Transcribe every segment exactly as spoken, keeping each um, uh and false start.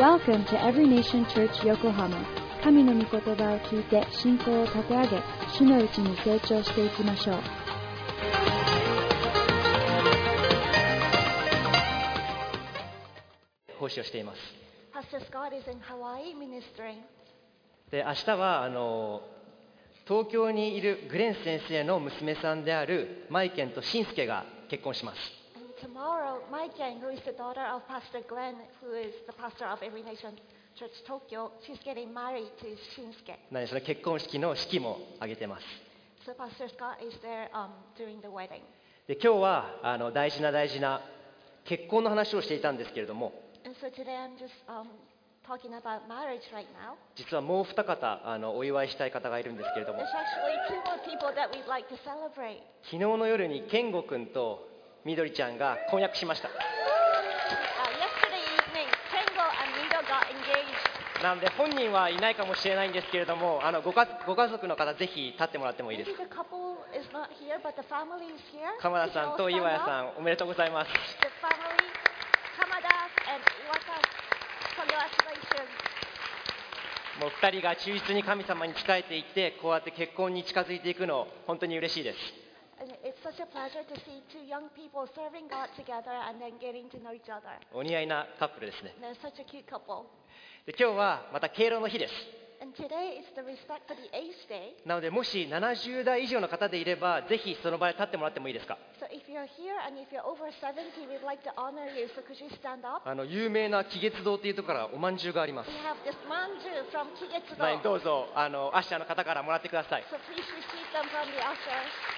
Welcome to Every Nation Church Yokohama. 神の御言葉を聞いて信仰を立て上げ、主のうちに成長していきましょう。 奉仕をしています。 Pastor Scott is in Hawaii ministering. で、明日はあの東京にいるグレン先生の娘さんであるマイケンとシンスケが結婚します。 And tomorrow, Maiken, who is the daughter of Pastor Glenn, who is the pastor of Every Nation Church Tokyo, she's getting married to Shinsuke. なのでその結婚式の式も挙げてます。 So Pastor Scott is there um, doing the wedding. で、今日はあの大事な大事な結婚の話をしていたんですけれども、 And so today I'm just um, talking about marriage right now. 実はもう二方あのお祝いしたい方がいるんですけれども、 There's actually two more people that we'd like to celebrate. 昨日の夜に健吾君とみどりちゃんが婚約しました。 Uh, yesterday evening, Kengo and Mido got engaged. なので本人はいないかもしれないんですけれども、あの ご, かご家族の方ぜひ立ってもらってもいいです Maybe か。 the couple is not here, but the family is here. 鎌田さんと岩谷さんおめでとうございます。 The family, Kamada and Iwata, congratulations. もうふたりが忠実に神様に仕えていってこうやって結婚に近づいていくの本当に嬉しいです。 And it's such a pleasure to see two young people serving God together and then getting to know each other. お似合いなカップルですね。 And they're such a cute couple. で、今日はまた敬老の日です。 And today is the Respect for the Aged Day. なのでもしななじゅう代以上の方でいればぜひその場で立ってもらってもいいですか。 So if you're here and if you're over seventy, we'd like to honor you. So could you stand up? あの有名な喜月堂というところからおまんじゅうがあります。 We have this manju from はい、 Kigetsudo. どうぞあのアッシャーの方からもらってください。 So please receive them from the ushers.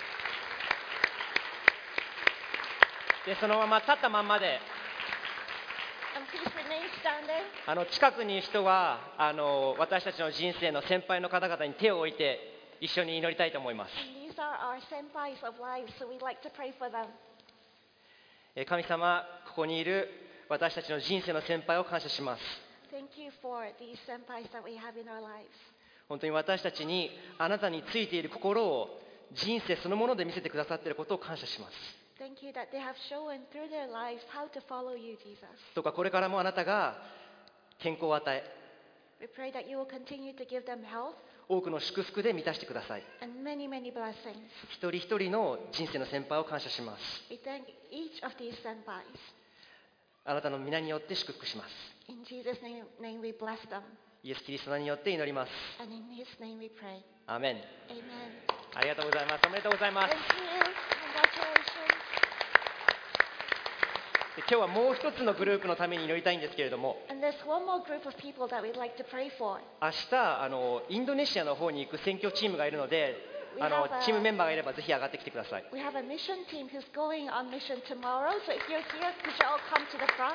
で、そのまま立ったまんまで、 And please remain standing. あの近くにいる人はあの私たちの人生の先輩の方々に手を置いて一緒に祈りたいと思います。 And these are our senpais of life, so we'd like to pray for them. えー神様、ここにいる私たちの人生の先輩を感謝します。 Thank you for these senpais that we have in our lives. 本当に私たちにあなたについている心を人生そのもので見せてくださっていることを感謝します。 Thank you that they have shown through their lives how to follow you, Jesus. どうかこれからもあなたが健康を与え、 We pray that you will continue to give them health 多くの祝福で満たしてください。 and many, many blessings. 一人一人の人生の先輩を感謝します。 We thank each of these senpais. あなたの皆によって祝福します。 In Jesus' name, name we bless them. イエス・キリストの名によって祈ります。 And in His name we pray. アーメン。 Amen. ありがとうございます。おめでとうございます。 Thank you. Congratulations. で、今日はもう一つのグループのために祈りたいんですけれども、 And there's one more group of people that we'd like to pray for. 明日あのインドネシアの方に行く選挙チームがいるので、あの We have a- チームメンバーがいればぜひ上がってきてください。 We have a mission team who's going on mission tomorrow. So if you're here, could you all come to the front?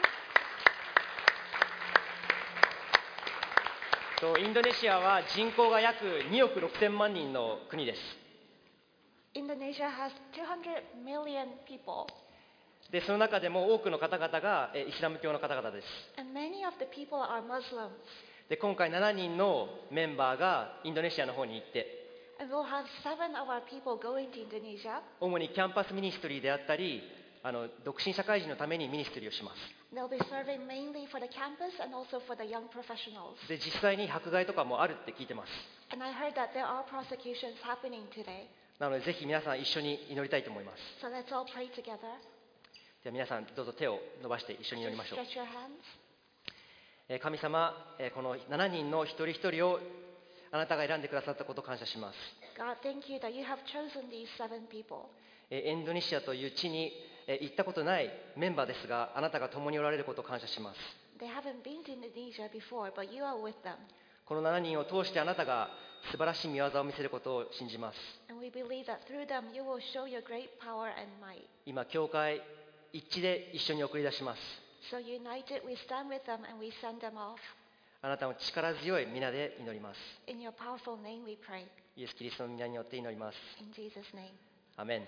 とインドネシアは人口が約におくろくせん万人の国です。 Indonesia has two hundred million people. で、その中でも多くの方々がえイスラム教の方々です。 And many of the people are Muslims. で、今回しちにんのメンバーがインドネシアの方に行って、 And we'll have seven of our people going to Indonesia. 主にキャンパスミニストリーであったり、あの独身社会人のためにミニストリーをします。 They'll be serving mainly for the campus and also for the young professionals. で、実際に迫害とかもあるって聞いてます。 And I heard that there are prosecutions happening today. なのでぜひ皆さん一緒に祈りたいと思います。 So let's all pray together. では皆さんどうぞ手を伸ばして一緒に祈りましょう。 Stretch your hands. えー神様、えーこのしちにんの一人一人をあなたが選んでくださったことを感謝します。 God, thank you that you have chosen these seven people. えーインドネシアという地にえー行ったことないメンバーですが、あなたが共におられることを感謝します。 They haven't been to Indonesia before, but you are with them. このしちにんを通してあなたが素晴らしい見業を見せることを信じます。 And we believe that through them you will show your great power and might. 今、教会一致で一緒に送り出します。 So united, we stand with them and we send them off. あなたの力強い皆で祈ります。 In your powerful name we pray. イエス・キリストの皆によって祈ります。 In Jesus' name. アメン。 Amen.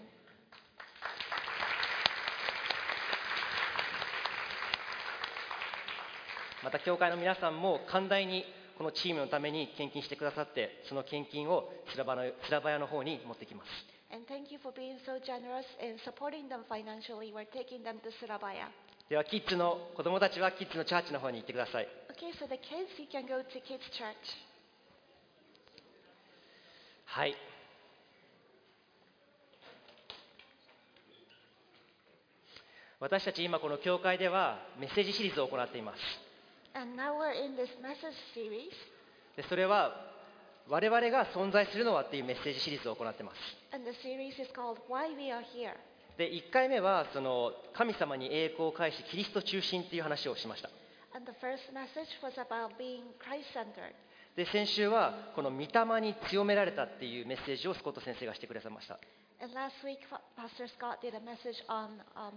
また教会の皆さんも寛大にこのチームのために献金してくださって、その献金をスラバのスラバヤの方に持ってきます。 And thank you for being so generous in supporting them financially. We're taking them to Surabaya. ではキッズの子供たちはキッズのチャーチの方に行ってください。 Okay, so the kids, you can go to kids' church. はい。私たち今この教会ではメッセージシリーズを行っています。 And now we're in this message series. でそれは我々が存在するのはっていうメッセージシリーズを行っています。 And the series is called Why We Are Here. でいっかいめはその神様に栄光を返しキリスト中心っていう話をしました。 And the first message was about being Christ-centered. で先週はこの御霊に強められたっていうメッセージをスコット先生がしてくれました。 And last week, Pastor Scott did a message on um,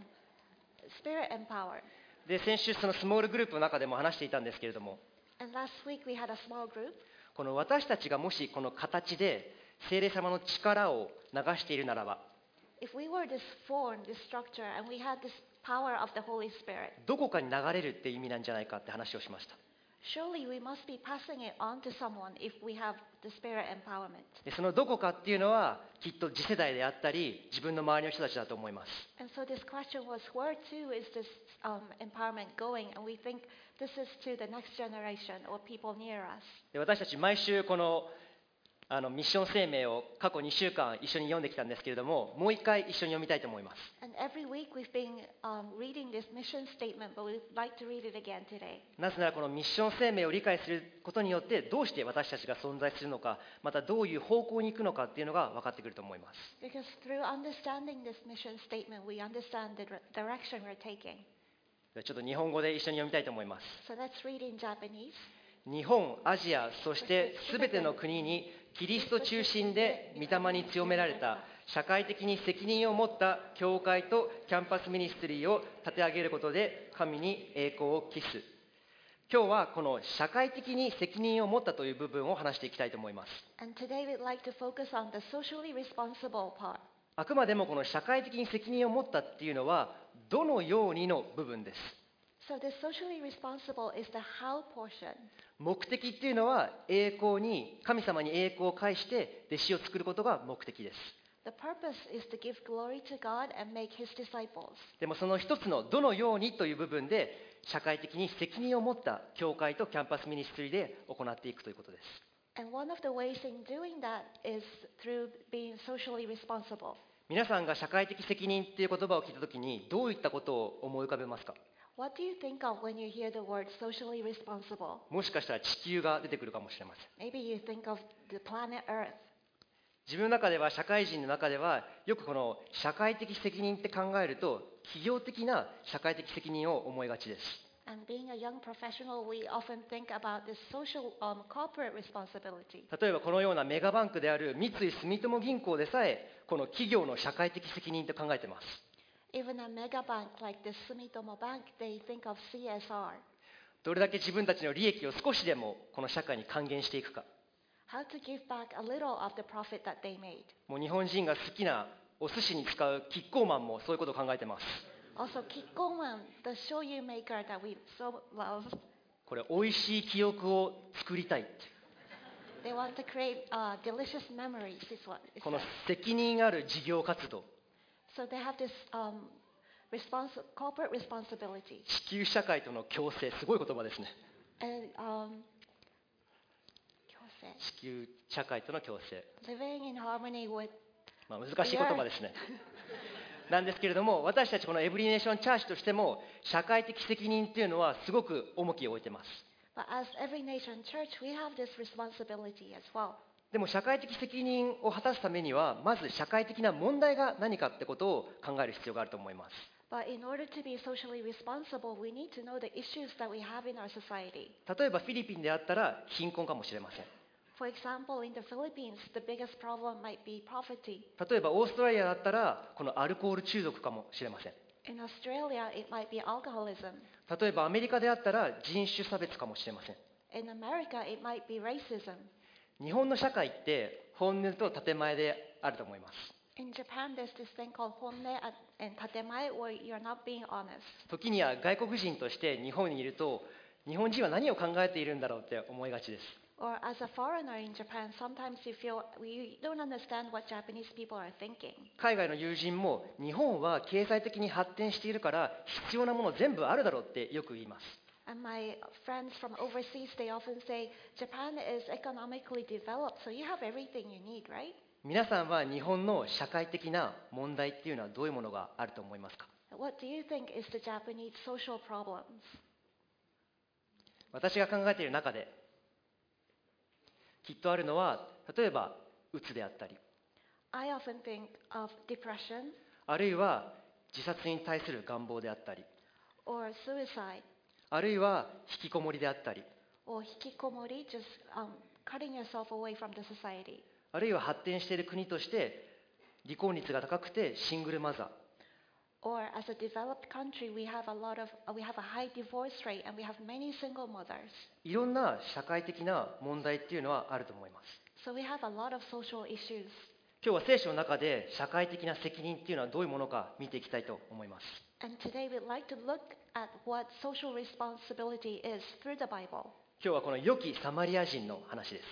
spirit and power. で先週そのスモールグループの中でも話していたんですけれども、 And last week we had a small group. この私たちがもしこの形で聖霊様の力を流しているならば、 If we were this form, this structure, and we had this power of the Holy Spirit, どこかに流れるっていう意味なんじゃないかって話をしました。 surely we must be passing it on to someone if we have the spirit empowerment. でそのどこかっていうのはきっと次世代であったり自分の周りの人たちだと思います。 And so this question was, where to is this um, empowerment going? And we think this is to the next generation or people near us. で私たち毎週このあのミッション声明を過去にしゅうかん一緒に読んできたんですけれども、もう一回一緒に読みたいと思います。 And every week we've been um, reading this mission statement, but we'd like to read it again today. なぜならこのミッション声明を理解することによってどうして私たちが存在するのか、またどういう方向に行くのかっていうのが分かってくると思います。 Because through understanding this mission statement, we understand the dire- direction we're taking. でちょっと日本語で一緒に読みたいと思います。 So let's read in Japanese. 日本、アジア、そしてすべての国にキリスト中心で御霊に強められた社会的に責任を持った教会とキャンパスミニストリーを立て上げることで神に栄光を期す。今日はこの社会的に責任を持ったという部分を話していきたいと思います。 And today we'd like to focus on the socially responsible part. あくまでもこの社会的に責任を持ったっていうのはどのようにの部分です。 So the socially responsible is the how portion. 目的っていうのは栄光に神様に栄光を返して弟子を作ることが目的です。 The purpose is to give glory to God and make his disciples. でもその一つのどのようにという部分で社会的に責任を持った教会とキャンパスミニストリーで行っていくということです。 And one of the ways in doing that is through being socially responsible. 皆さんが社会的責任っていう言葉を聞いたときにどういったことを思い浮かべますか？ What do you think of when you hear the word socially responsible? もしかしたら地球が出てくるかもしれません。 Maybe you think of the planet Earth. 自分の中では社会人の中ではよくこの社会的責任って考えると企業的な社会的責任を思いがちです。 And being a young professional, we often think about this social um, corporate responsibility. 例えばこのようなメガバンクである三井住友銀行でさえこの企業の社会的責任と考えています。 Even a mega bank like the Sumitomo Bank, they think of C S R. どれだけ自分たちの利益を少しでもこの社会に還元していくか。 How to give back a little of the profit that they made. もう日本人が好きなお寿司に使うキッコーマンもそういうことを考えてます。 Also, Kikkoman, the shoyu maker that we so love, これ美味しい記憶を作りたいって。 they want to create uh, delicious memories, is what it この says. 責任ある事業活動、 So they have this um, respons- corporate responsibility. 地球社会との共生、すごい言葉ですね。 And um, 強制地球社会との共生、 living in harmony with まあ、難しい言葉ですね。なんですけれども、私たちこのエブリネーションチャーチとしても社会的責任っていうのはすごく重きを置いてます。 But as every nation church, we have this responsibility as well. でも社会的責任を果たすためにはまず社会的な問題が何かってことを考える必要があると思います。 But in order to be socially responsible, we need to know the issues that we have in our society. 例えばフィリピンであったら貧困かもしれません。 For example, in the Philippines, the biggest problem might be poverty. 例えばオーストラリアだったらこのアルコール中毒かもしれません。 In Australia, it might be alcoholism. 例えばアメリカであったら人種差別かもしれません。 In America, it might be racism. 日本の社会って本音と建前であると思います。 In Japan, there's this thing called honne and tatemae, where you're not being honest. 時には外国人として日本にいると日本人は何を考えているんだろうって思いがちです。 Or as a foreigner in Japan, sometimes you feel you don't understand what Japanese people are thinking. 海外の友人も日本は経済的に発展しているから必要なもの全部あるだろうってよく言います。 And my friends from overseas, they often say, Japan is economically developed, so you have everything you need, right? 皆さんは日本の社会的な問題っていうのはどういうものがあると思いますか？ What do you think is the Japanese social problems? 私が考えている中できっとあるのは、例えばうつであったり、 I often think of depression あるいは自殺に対する願望であったり、 or suicide あるいは引きこもりであったり、 or hikikomori, just um, cutting yourself away from the society. あるいは発展している国として離婚率が高くてシングルマザー、 Or as a developed country, we have a lot of, uh, we have a high divorce rate and we have many single mothers. いろんな社会的な問題っていうのはあると思います。 So we have a lot of social issues. 今日は聖書の中で社会的な責任っていうのはどういうものか見ていきたいと思います。 And today we'd like to look at what social responsibility is through the Bible. 今日はこの良きサマリア人の話です。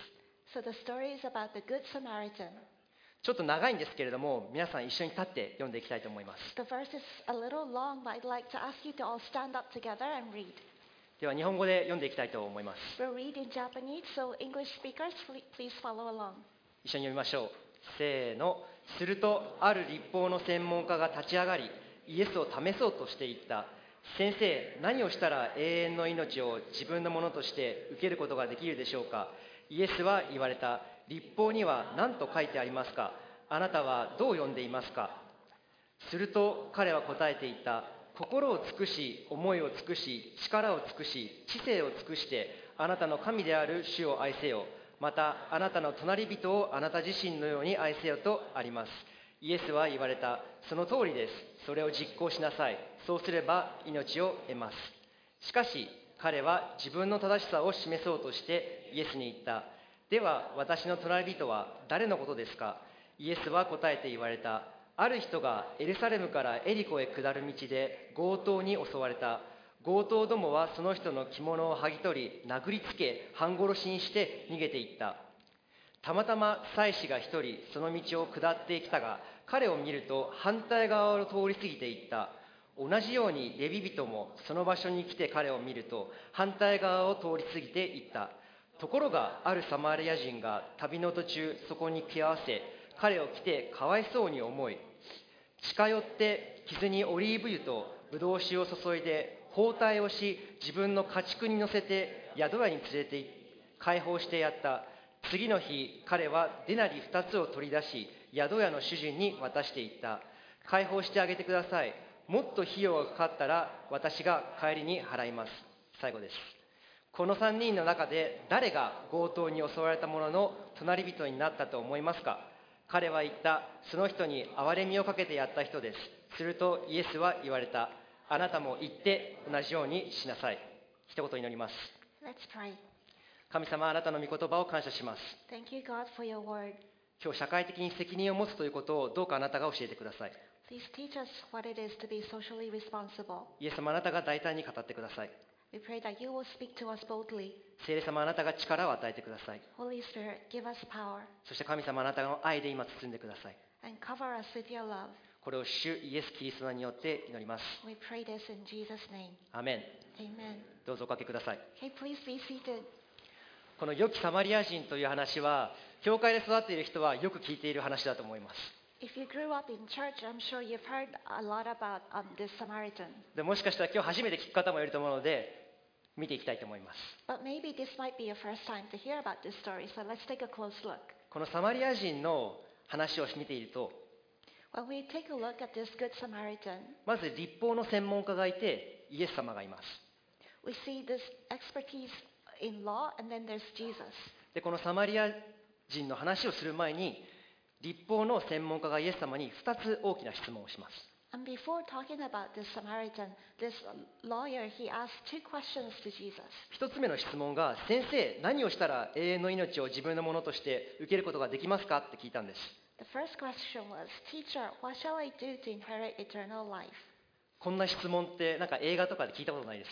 So the story is about the Good Samaritan. ちょっと長いんですけれども、皆さん一緒に立って読んでいきたいと思います。 The verse is a little long, but I'd like to ask you to all stand up together and read. では日本語で読んでいきたいと思います。 We'll read in Japanese, so English speakers, pl- please follow along. 一緒に読みましょう。せーの。するとある律法の専門家が立ち上がり、イエスを試そうとしていった。先生、何をしたら永遠の命を自分のものとして受けることができるでしょうか。イエスは言われた。律法には何と書いてありますか。あなたはどう読んでいますか。すると彼は答えていった。心を尽くし、思いを尽くし、力を尽くし、知性を尽くして、あなたの神である主を愛せよ。また、あなたの隣人をあなた自身のように愛せよとあります。イエスは言われた。その通りです。それを実行しなさい。そうすれば命を得ます。しかし、彼は自分の正しさを示そうとしてイエスに言った。では、私の隣人は誰のことですか。イエスは答えて言われた。ある人がエルサレムからエリコへ下る道で強盗に襲われた。強盗どもはその人の着物を剥ぎ取り、殴りつけ、半殺しにして逃げていった。たまたま祭司が一人その道を下ってきたが、彼を見ると反対側を通り過ぎていった。同じようにレビ人もその場所に来て彼を見ると反対側を通り過ぎていった。ところがあるサマリア人が旅の途中そこに来合わせ、彼を来てかわいそうに思い、近寄って傷にオリーブ油とブドウ酒を注いで包帯をし、自分の家畜に乗せて宿屋に連れて行き解放してやった。次の日彼はデナリ二つを取り出し宿屋の主人に渡していった。解放してあげてください。もっと費用がかかったら私が帰りに払います。最後です。この三人の中で誰が強盗に襲われた者の隣人になったと思いますか。彼は言った。その人に憐れみをかけてやった人です。するとイエスは言われた。あなたも行って同じようにしなさい。一言祈ります。 Let's pray. 神様、あなたの御言葉を感謝します。 Thank you, God, for your word. 今日社会的に責任を持つということをどうかあなたが教えてください。 Please teach us what it is to be socially responsible. イエス様、あなたが大胆に語ってください。 We pray that you will speak to us boldly. 聖霊様、あなたが力を与えてください。 Holy Spirit, give us power そして神様、あなたの愛で今包んでください。 and cover us with your love. これを主イエス・キリストの名によって祈ります。 We pray this in Jesus' name. アーメン。 Amen. どうぞおかけください。 Okay, please be seated. この良きサマリア人という話は、教会で育っている人はよく聞いている話だと思います。 If you grew up in church, I'm sure you've heard a lot about um, this Samaritan. でもしかしたら今日初めて聞く方もいると思うので、見ていきたいと思います。 But maybe this might be your first time to hear about this story, so let's take a close look. このサマリア人の話を見ていると、 When we take a look at this Good Samaritan, まず律法の専門家がいて、イエス様がいます。 we see this expertise in law, and then there's Jesus. で、このサマリア人の話をする前に、律法の専門家がイエス様にふたつ大きな質問をします。 And before talking about this Samaritan, this lawyer, he asked two questions to Jesus. 一つ目の質問が、先生、何をしたら永遠の命を自分のものとして受けることができますかって聞いたんです。 The first question was, Teacher, what shall I do to inherit eternal life? こんな質問ってなんか映画とかで聞いたことないですか？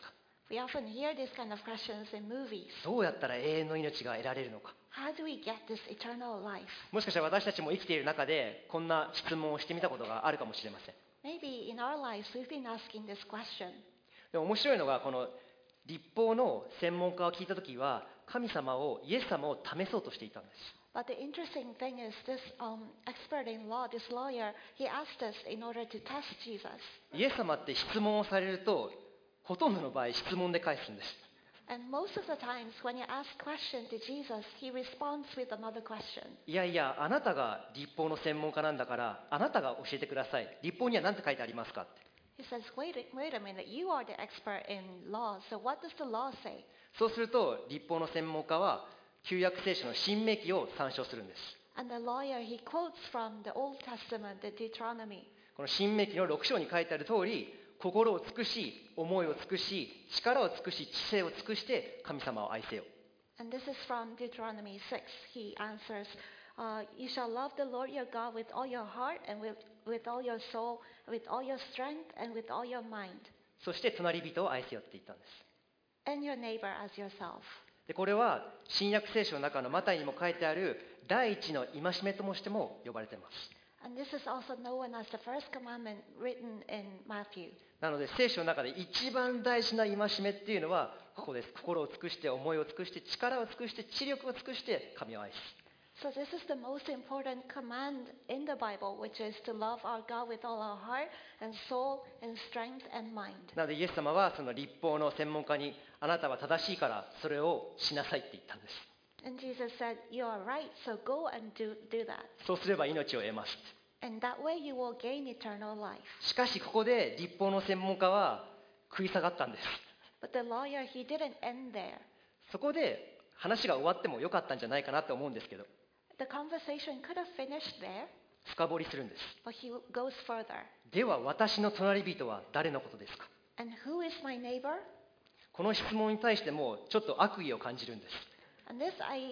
We often hear these kind of questions in movies. どうやったら永遠の命が得られるのか。 How do we get this eternal life? もしかしたら私たちも生きている中でこんな質問をしてみたことがあるかもしれません。 Maybe in our lives we've been asking this question. でも面白いのが、この律法の専門家を聞いたときは、神様を、イエス様を試そうとしていたんです。 But the interesting thing is this um, expert in law, this lawyer, he asked us in order to test Jesus. イエス様って質問をされると、ほとんどの場合質問で返すんです。 And most of the times when you ask question to Jesus, he responds with another question. いやいや、あなたが律法の専門家なんだから、あなたが教えてください。律法には何て書いてありますかって。 He says, wait, a- wait a minute, you are the expert in law, so what does the law say? そうすると、律法の専門家は旧約聖書の新明記を参照するんです。 And the lawyer, he quotes from the Old Testament, the Deuteronomy. この新明記のろく章に書いてある通り、心を尽くし、思いを尽くし、力を尽くし、知性を尽くして神様を愛せよ。 And this is from Deuteronomy six. He answers, uh, you shall love the Lord your God with all your heart and with, with all your soul, with all your strength and with all your mind. そして隣人を愛せよって言ったんです。 And your neighbor as yourself. でこれは新約聖書の中のマタイにも書いてある第一の戒めともしても呼ばれています。 And this is also known as the first commandment written in Matthew. なので聖書の中で一番大事な戒めっていうのはここです。心を尽くして、思いを尽くして、力を尽くして、知力を尽くして神を愛す。 So this is the most important command in the Bible, which is to love our God with all our heart and soul and strength and mind. なのでイエス様はその律法の専門家に、あなたは正しいからそれをしなさいって言ったんです。 And Jesus said, you are right, so go and do, do that. そうすれば命を得ます。 And that way you will gain eternal life. しかしここで律法の専門家は食い下がったんです。 But the lawyer, he didn't end there. そこで話が終わってもよかったんじゃないかなと思うんですけど、 The conversation could have finished there, 深掘りするんです。 but he goes further. では私の隣人は誰のことですか。 And who is my neighbor? この質問に対してもちょっと悪意を感じるんです。 And this, I,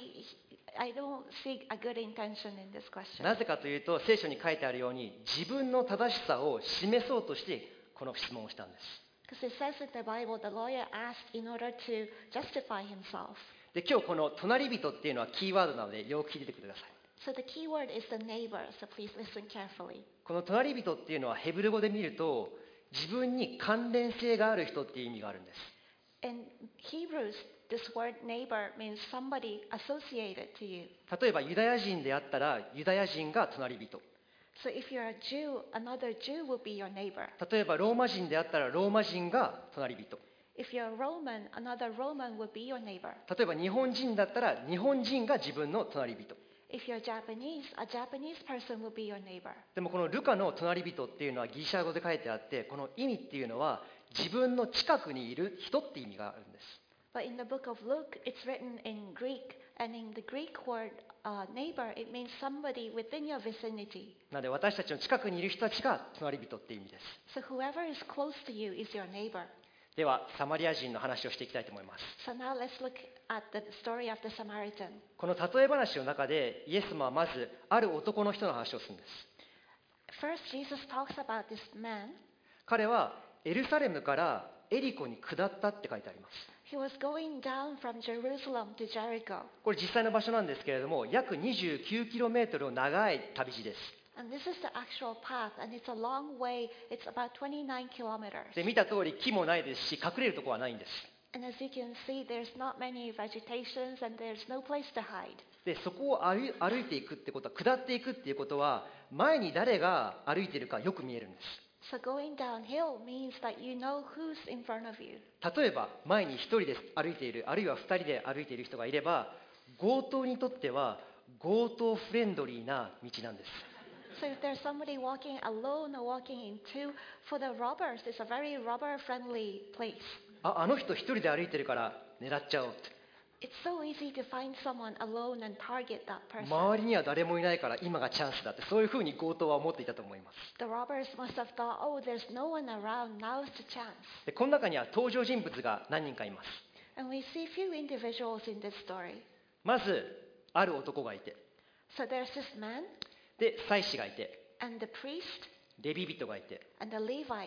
I don't see a good intention in this question. なぜかというと、聖書に書いてあるように自分の正しさを示そうとしてこの質問をしたんです。 Because it says in the Bible, the lawyer asked in order to justify himself. で今日この隣人っていうのはキーワードなのでよく聞いててください。 So the key word is the neighbor, so please listen carefully. この隣人っていうのはヘブル語で見ると自分に関連性がある人っていう意味があるんです。 In Hebrews, this word neighbor means somebody associated to you. 例えばユダヤ人であったらユダヤ人が隣人。 So if you're a Jew, another Jew will be your neighbor. 例えばローマ人であったらローマ人が隣人。 If you're Roman, another Roman will be your neighbor. 例えば日本人だったら日本人が自分の隣人。 If you're Japanese, a Japanese person will be your neighbor. でもこのルカの隣人っていうのはギリシャ語で書いてあって、この意味っていうのは自分の近くにいる人って意味があるんです。 But in the book of Luke, it's written in Greek, and in the Greek word uh, neighbor, it means somebody within your vicinity. なので私たちの近くにいる人たちが隣人っていう意味です。 So whoever is close to you is your neighbor. ではサマリア人の話をしていきたいと思います。 So now let's look at the story of the Samaritan. この例え話の中でイエス様はまずある男の人の話をするんです。 First, Jesus talks about this man. 彼はエルサレムからエリコに下ったって書いてあります。 He was going down from Jerusalem to Jericho. これ実際の場所なんですけれども、約 にじゅうきゅうキロメートルの長い旅路です。 And this is the actual path, and it's a long way. It's about twenty-nine kilometers. で見た通り木もないですし隠れるところはないんです。 And as you can see, there's not many vegetations, and there's no place to hide. でそこを歩い歩いていくってことは、下っていくっていうことは前に誰が歩いているかよく見えるんです。 So going downhill means that you know who's in front of you. 例えば前に一人で歩いている、あるいは二人で歩いている人がいれば、強盗にとっては強盗フレンドリーな道なんです。 So if there's somebody walking alone or walking in two, for the robbers, it's a very robber-friendly place. あ、あの人一人で歩いてるから狙っちゃおうって。 It's so easy to find someone alone and target that person. 周りには誰もいないから今がチャンスだって、そういうふうに強盗は思っていたと思います。 The robbers must have thought, oh, there's no one around, now's the chance. でこの中には登場人物が何人かいます。 And we see few individuals in this story. まずある男がいて、 So there's this man, で祭司がいて、 and the priest, レビ人がいて、 and the Levite.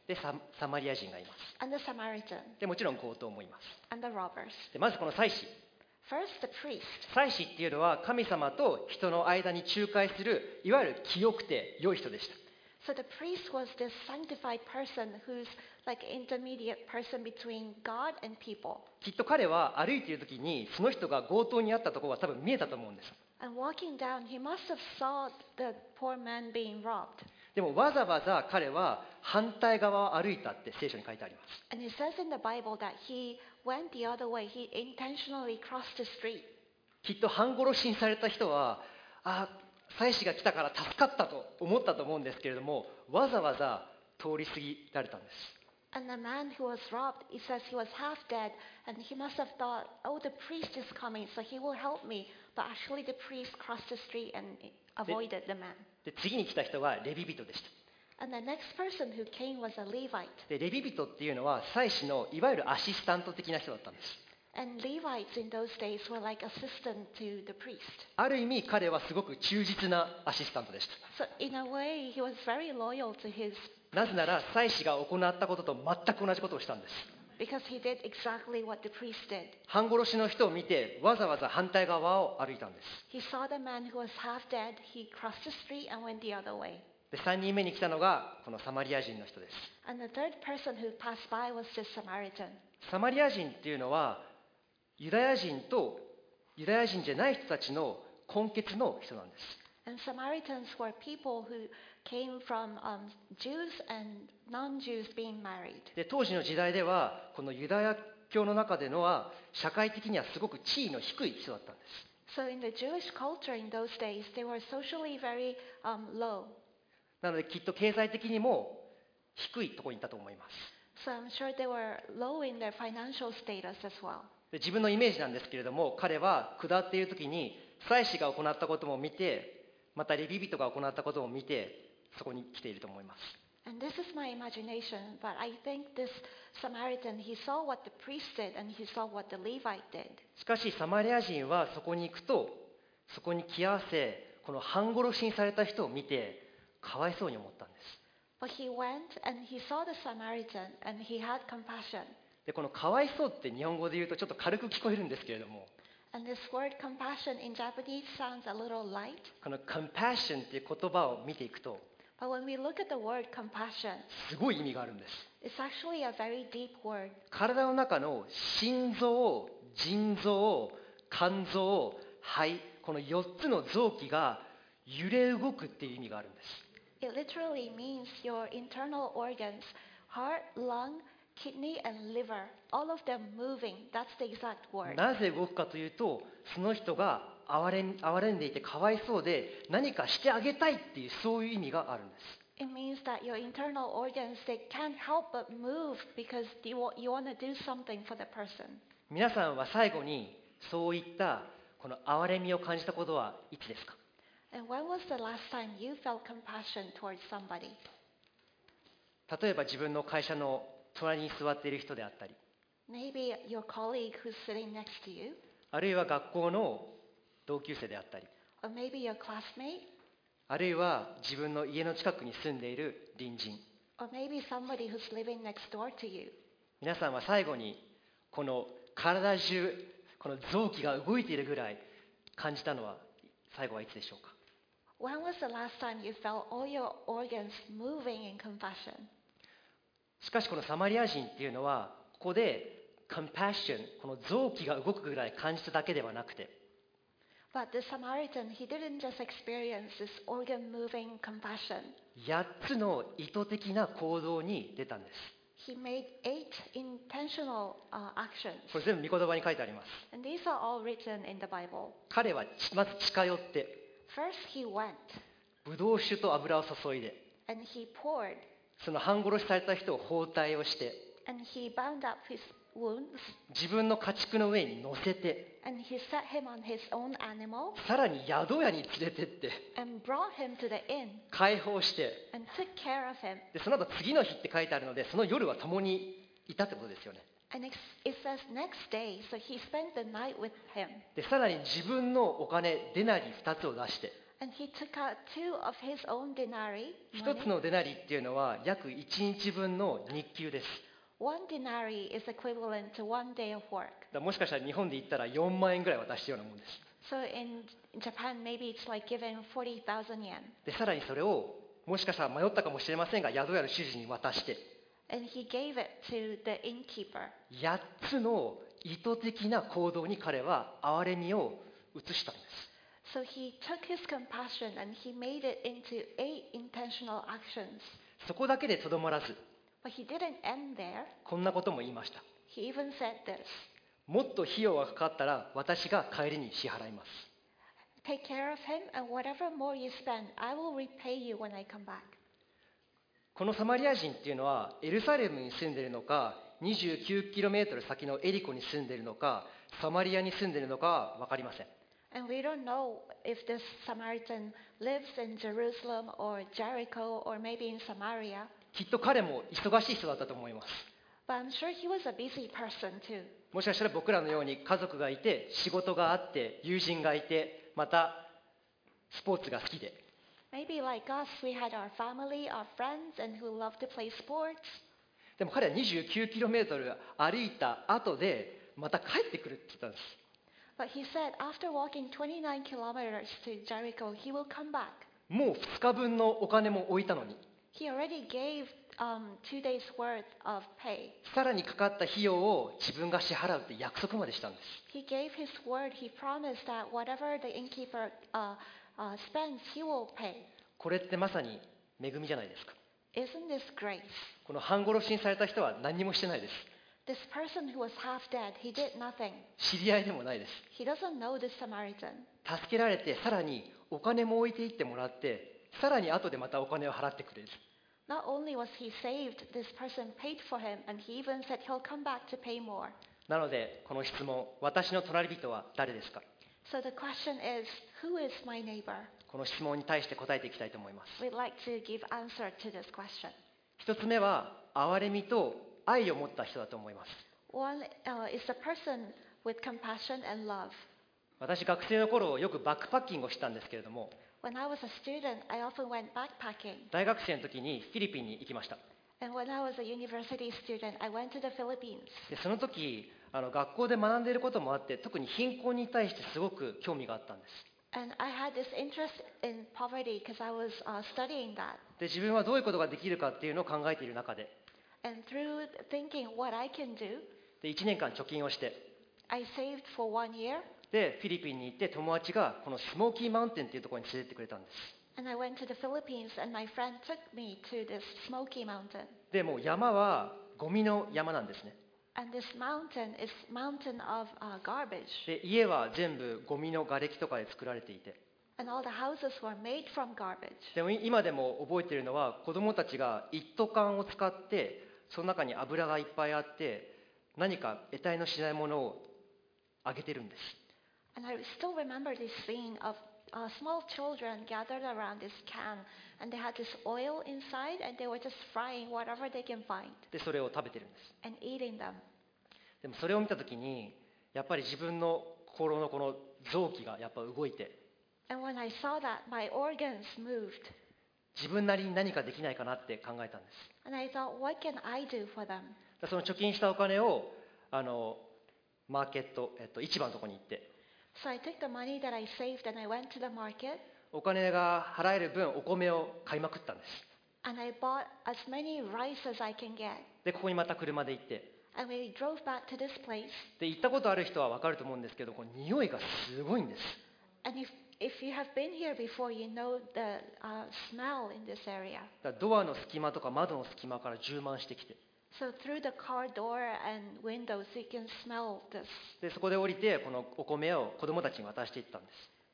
で サ, サマリア人がいます。 and the Samaritan でもちろん強盗もいます。 and the robbers. でまずこの祭司 First, the priest. 祭司っていうのは神様と人の間に仲介するいわゆる清くて良い人でした。 So the priest was this sanctified person who's like intermediate person between God and people. きっと彼は歩いている時にその人が強盗にあったところは多分見えたと思うんです。 And walking down, he must have saw the poor man being robbed. でもわざわざ彼は反対側を歩いたって聖書に書いてあります。 And it says in the Bible that he went the other way. He intentionally crossed the street. きっと半殺しにされた人はあ祭司が来たから助かったと思ったと思うんですけれども、わざわざ通り過ぎられたんです。 And the man who was robbed, it says he was half dead, and he must have thought, oh, the priest is coming, so he will help me. But actually the priest crossed the street and avoided the man. で次に来た人はレビ人でした。 And the next person who came was a Levite. でレビ人っていうのは祭司のいわゆるアシスタント的な人だったんです。 And Levites in those days were like assistant to the priest. ある意味彼はすごく忠実なアシスタントでした。 So in a way, he was very loyal to his なぜなら祭司が行ったことと全く同じことをしたんです。 because he did exactly what the priest did. 半殺しの人を見てわざわざ反対側を歩いたんです。 He saw the man who was half dead. He crossed the street and went the other way. でさんにんめに来たのがこのサマリア人の人です。 And the third person who passed by was this Samaritan. サマリア人っていうのはユダヤ人とユダヤ人じゃない人たちの根血の人なんです。 And Samaritans were people who came from um, Jews and non-Jews being married. で当時の時代ではこのユダヤ教の中でのは社会的にはすごく地位の低い人だったんです。 So in the Jewish culture in those days, they were socially very um, low. なのできっと経済的にも低いところにいたと思います。 So I'm sure they were low in their financial status as well. で自分のイメージなんですけれども、彼は下っている時に祭司が行ったことも見て、またレビ人が行ったことも見て、そこに来ていると思います。 And this is my imagination, but I think this Samaritan, he saw what the priest did and he saw what the Levite did. しかしサマリア人はそこに行くと、そこに来合わせ、この半殺しにされた人を見てかわいそうに思ったんです。 But he went and he saw the Samaritan and he had compassion. でこのかわいそうって日本語で言うとちょっと軽く聞こえるんですけれども、 And this word compassion in Japanese sounds a little light. この compassion っていう言葉を見ていくと But when we look at the word compassion, すごい意味があるんです。 it's actually a very deep word. 体の中の心臓、腎臓、肝臓、肺、このよっつの臓器が揺れ動くっていう意味があるんです。 It literally means your internal organs, heart, lung, kidney, and liver, all of them moving. That's the exact word. なぜ動くかというと、その人が哀れん、哀れんでいてかわいそうで何かしてあげたいっていうそういう意味があるんです。 It means that your internal organs, they can't help but move because you, wa- you want to do something for the person. 皆さんは最後にそういったこの哀れみを感じたことはいつですか？ And when was the last time you felt compassion towards somebody? 例えば自分の会社の隣に座っている人であったり、 Maybe your colleague who's sitting next to you, あるいは学校の同級生であったり、 or maybe your classmate, あるいは自分の家の近くに住んでいる隣人、 or maybe somebody who's living next door to you. 皆さんは最後にこの体中この臓器が動いているぐらい感じたのは最後はいつでしょうか？ When was the last time you felt all your organs moving in compassion? しかしこのサマリア人っていうのはここで compassion この臓器が動くぐらい感じただけではなくて、 But the Samaritan, he didn't just experience this organ moving compassion. やっつの意図的な行動に出たんです。 He made eight intentional uh, actions. これ全部御言葉に書いてあります。 And these are all written in the Bible. 彼はまず近寄って First, he went ブドウ酒と油を注いで and he poured その半殺しされた人を包帯をして and he bound up his wounds 自分の家畜の上に乗せて and he set him on his own animal さらに宿屋に連れてって and brought him to the inn 解放して and took care of him. でその後次の日って書いてあるのでその夜は共にいたってことですよね。 And it it says next day, so he spent the night with him. でさらに自分のお金デナリふたつを出して And he took out two of his own denarii, 一 money. つのデナリっていうのは約いちにちぶんの日給です。 One denarii is equivalent to one day of work. だからもしかしたら日本で言ったらよんまん円ぐらい渡したようなもんです。 So in Japan, maybe it's like giving forty thousand yen. でさらにそれをもしかしたら迷ったかもしれませんが、宿屋の主人に渡して And he gave it to the innkeeper. やっつの意図的な行動に彼は憐れみを移したんです。 So he took his compassion and he made it into eight intentional actions. そこだけでとどまらず、 But he didn't end there. こんなことも言いました。 He even said this: もっと費用がかかったら私が帰りに支払います。 Take care of him, and whatever more you spend, I will repay you when I come back. このサマリア人っていうのはエルサレムに住んでいるのか、にじゅうきゅうキロメートル先のエリコに住んでいるのか、サマリアに住んでいるのかは分かりません。 And we don't know if this Samaritan lives in Jerusalem or Jericho or maybe in Samaria. きっと彼も忙しい人だったと思います。 But I'm sure he was a busy person too. もしかしたら僕らのように家族がいて、仕事があって、友人がいて、またスポーツが好きで、 Maybe like us, we had our family, our friends, and who loved to play sports. でも彼はにじゅうきゅうキロメートル歩いた後でまた帰ってくるって言ったんです。 But he said after walking twenty-nine kilometers to Jericho, he will come back. もうふつかぶんのお金も置いたのに、 He already gave um, two days' worth of pay. さらにかかった費用を自分が支払うって約束までしたんです。 He gave his word. He promised that whatever the innkeeper uh, uh, spends, he will pay. これってまさに恵みじゃないですか。 Isn't this grace? この半殺しにされた人は何にもしてないです。 This person who was half dead, he did nothing. 知り合いでもないです。 He doesn't know this Samaritan. 助けられて、さらにお金も置いていってもらって、さらに後でまたお金を払ってくれる。 Not only was he saved, this person paid for him, and he even said he'll come back to pay more. なのでこの質問、私の隣人は誰ですか？ So the question is, who is my neighbor? この質問に対して答えていきたいと思います。 We'd like to give answer to this question. 一つ目は憐れみと愛を持った人だと思います。 One uh, is a person with compassion and love. 私学生の頃よくバックパッキングをしたんですけれども、 When I was a student, I often went backpacking. 大学生の時にフィリピンに行きました。 And when I was a university student, I went to the Philippines. でその時あの学校で学んでいることもあって、特に貧困に対してすごく興味があったんです。 And I had this interest in poverty because I was uh, studying that. で自分はどういうことができるかっていうのを考えている中で、 And through thinking what I can do, でいちねんかん貯金をして、 I saved for one year. でフィリピンに行って友達がこのスモーキーマウンテンっていうところに連れてってくれたんです。 And I went to the Philippines, and my friend took me to this smoky mountain. でもう山はゴミの山なんですね。 And this mountain is mountain of uh, garbage. で家は全部ゴミの瓦礫とかで作られていて、 And all the houses were made from garbage. でも今でも覚えているのは、子供たちが一斗缶を使ってその中に油がいっぱいあって何か得体のしないものをあげてるんです。 And I still remember this scene of uh, small children gathered around this can, and they had this oil inside, and they were just frying whatever they can find でそれを食べてるんです。 and eating them. でもそれを見た時にやっぱり自分の心のこの臓器がやっぱ動いて、 And when I saw that, my organs moved. 自分なりに何かできないかなって考えたんです。 And I thought, what can I do for them? でその貯金したお金をあのマーケット、えっと、市場のところに行って、 So I took the money that I saved and I went to the market, お金が払える分お米を買いまくったんです。 and I bought as many rice as I can get. でここにまた車で行って、 And we drove back to this place. で行ったことある人は分かると思うんですけど、この匂いがすごいんです。 And if, if you have been here before, you know the uh, smell in this area. だからドアの隙間とか窓の隙間から充満してきて、 So through the car door and windows, you can smell this. でそこで降りてこのお米を子供たちに渡していったんです。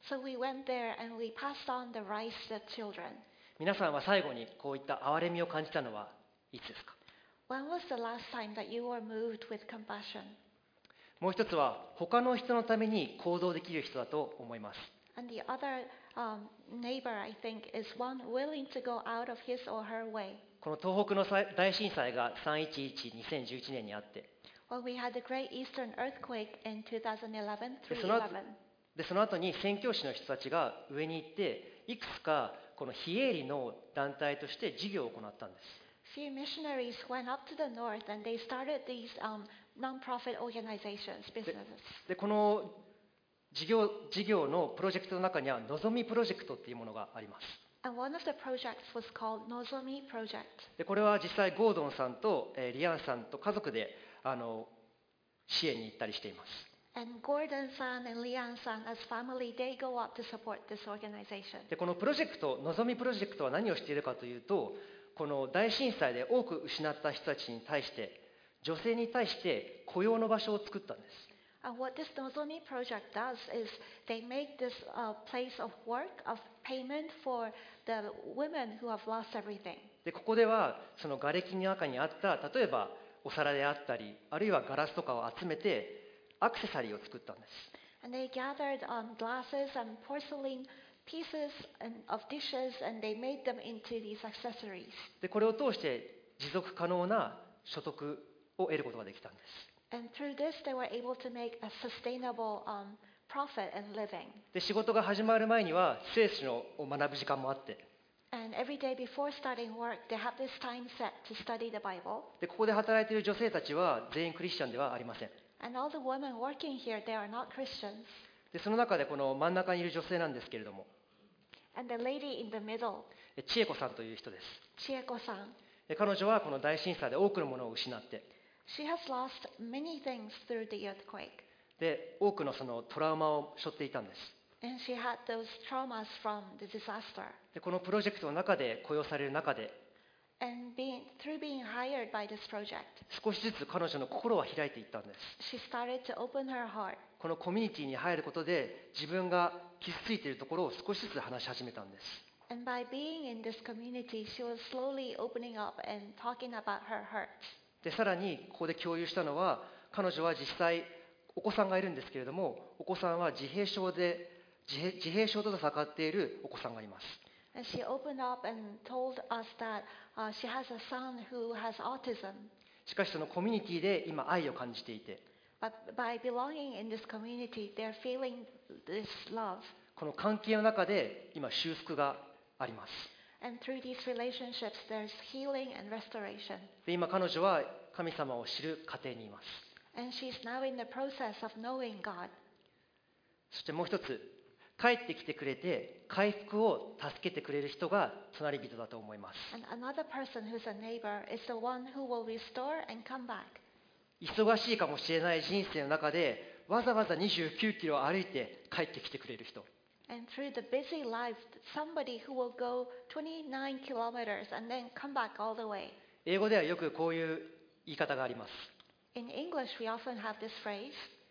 So we went there and we passed on the rice to the children. 皆さんは最後にこういった憐れみを感じたのはいつですか？ When was the last time that you were moved with compassion? もう一つは他の人のために行動できる人だと思います。 And the other um, neighbor, I think, is one willing to go out of his or her way. この東北の大震災がさんいちいち、にせんじゅういちねんにあって、 Well, we had the Great Eastern Earthquake in twenty eleven, でその後 three eleven. でその後に宣教師の人たちが上に行っていくつかこの非営利の団体として事業を行ったんです。 Few missionaries went up to the north and they started these um, non-profit organizations, businesses. でこの事業事業のプロジェクトの中にはのぞみプロジェクトっていうものがあります。 And one of the projects was called Nozomi Project. でこれは実際ゴードンさんと、えーリアンさんと家族であの支援に行ったりしています。 And Gordon-san and Lian-san as family, they go up to support this organization. でこのプロジェクトのぞみプロジェクトは何をしているかというと、この大震災で多く失った人たちに対して女性に対して雇用の場所を作ったんです。 And what this Nozomi project does is they make this uh, place of work, of payment for the women who have lost everything. でここではその瓦礫の中にあった例えばお皿であったりあるいはガラスとかを集めてアクセサリーを作ったんです。 And they gathered um, glasses and porcelain pieces and, of dishes and they made them into these accessories. でこれを通して持続可能な所得を得ることができたんです。 And through this, they were able to make a sustainable um, profit and living. で仕事が始まる前には聖書を学ぶ時間もあって、 And every day before starting work, they have this time set to study the Bible. でここで働いている女性たちは全員クリスチャンではありません。 And all the women working here, they are not Christians. でその中でこの真ん中にいる女性なんですけれども、 And the lady in the middle, え千恵子さんという人です。 Chieko-san, で彼女はこの大震災で多くのものを失って、 she has lost many things through the earthquake. で多くのそのトラウマを背負っていたんです。 And she had those traumas from the disaster. でこのプロジェクトの中で雇用される中で And being, through being hired by this project, 少しずつ彼女の心は開いていったんです。 she started to open her heart. このコミュニティに入ることで自分が傷ついているところを少しずつ話し始めたんです。 And by being in this community, she was slowly opening up and talking about her hurts. でさらにここで共有したのは、彼女は実際お子さんがいるんですけれども、お子さんは自閉症で自閉自閉症と闘っているお子さんがいます。 And she opened up and told us that uh, she has a son who has autism. しかしそのコミュニティで今愛を感じていて、 But by belonging in this community, they're feeling this love. この関係の中で今修復があります。 And through these relationships, there's healing and restoration. で今彼女は神様を知る過程にいます。 And she's now in the process of knowing God. そしてもう一つ、帰ってきてくれて回復を助けてくれる人が隣人だと思います。 And another person who's a neighbor is the one who will restore and come back. 忙しいかもしれない人生の中でわざわざにじゅうきゅうキロ歩いて帰ってきてくれる人、 And through the busy life, somebody who will go twenty-nine kilometers and then come back all the way. 英語ではよくこういう言い方があります。 In English, we often have this phrase.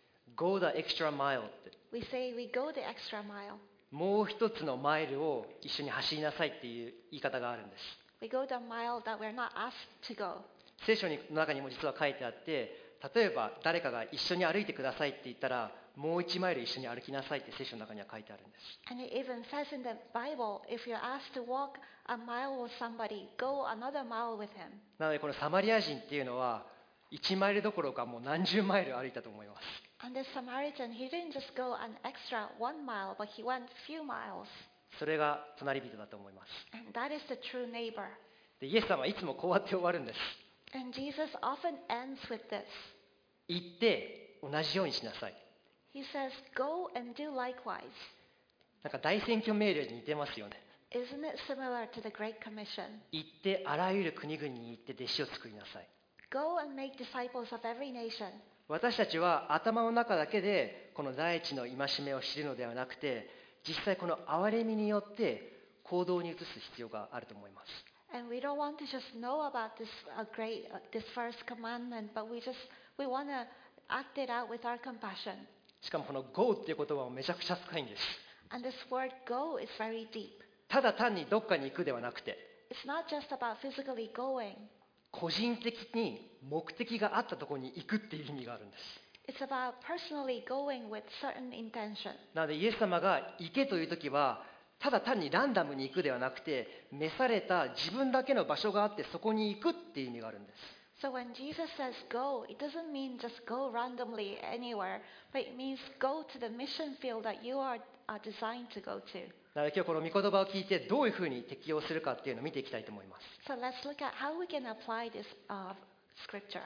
Go the extra mile って、 We say we go the extra mile. もう一つのマイルを一緒に走りなさいっていう言い方があるんです。 We go the mile that we're not asked to go. 聖書の中にも実は書いてあって、例えば誰かが一緒に歩いてくださいって言ったら、もう一マイル一緒に歩きなさいって聖書の中には書いてあるんです。 And it even says in the Bible, if you're asked to walk a mile with somebody, go another mile with him. なのでこのサマリア人っていうのはいちマイルどころかもう何十マイル歩いたと思います。 And this Samaritan, he didn't just go an extra one mile, but he went few miles. それが隣人だと思います。 And that is the true neighbor. でイエス様はいつもこうやって終わるんです。 And Jesus often ends with this. 行って同じようにしなさい。 He says, go and do likewise. なんか大選挙命令に似てますよね。 Isn't it similar to the Great Commission? 行ってあらゆる国々に行って弟子を作りなさい。 Go and make disciples of every nation. 私たちは頭の中だけでこの第一の戒めを知るのではなくて、実際この憐れみによって行動に移す必要があると思います。 And we don't want to just know about this uh, great, uh, this first commandment, but we just we want to act it out with our compassion. しかもこの Go っていう言葉もめちゃくちゃ深いんです。 And this word "go" is very deep. ただ単にどっかに行くではなくて、 It's not just about physically going. 個人的に目的があったところに行くっていう意味があるんです。 It's about personally going with certain intention. なのでイエス様が行けというときは、ただ単にランダムに行くではなくて、召された自分だけの場所があってそこに行くっていう意味があるんです。 So when Jesus says "go," it doesn't mean just go randomly anywhere, but it means go to the mission field that you are are designed to go to. なので今日この御言葉を聞いてどういうふうに適用するかっていうのを見ていきたいと思います。 So let's look at how we can apply this uh, scripture.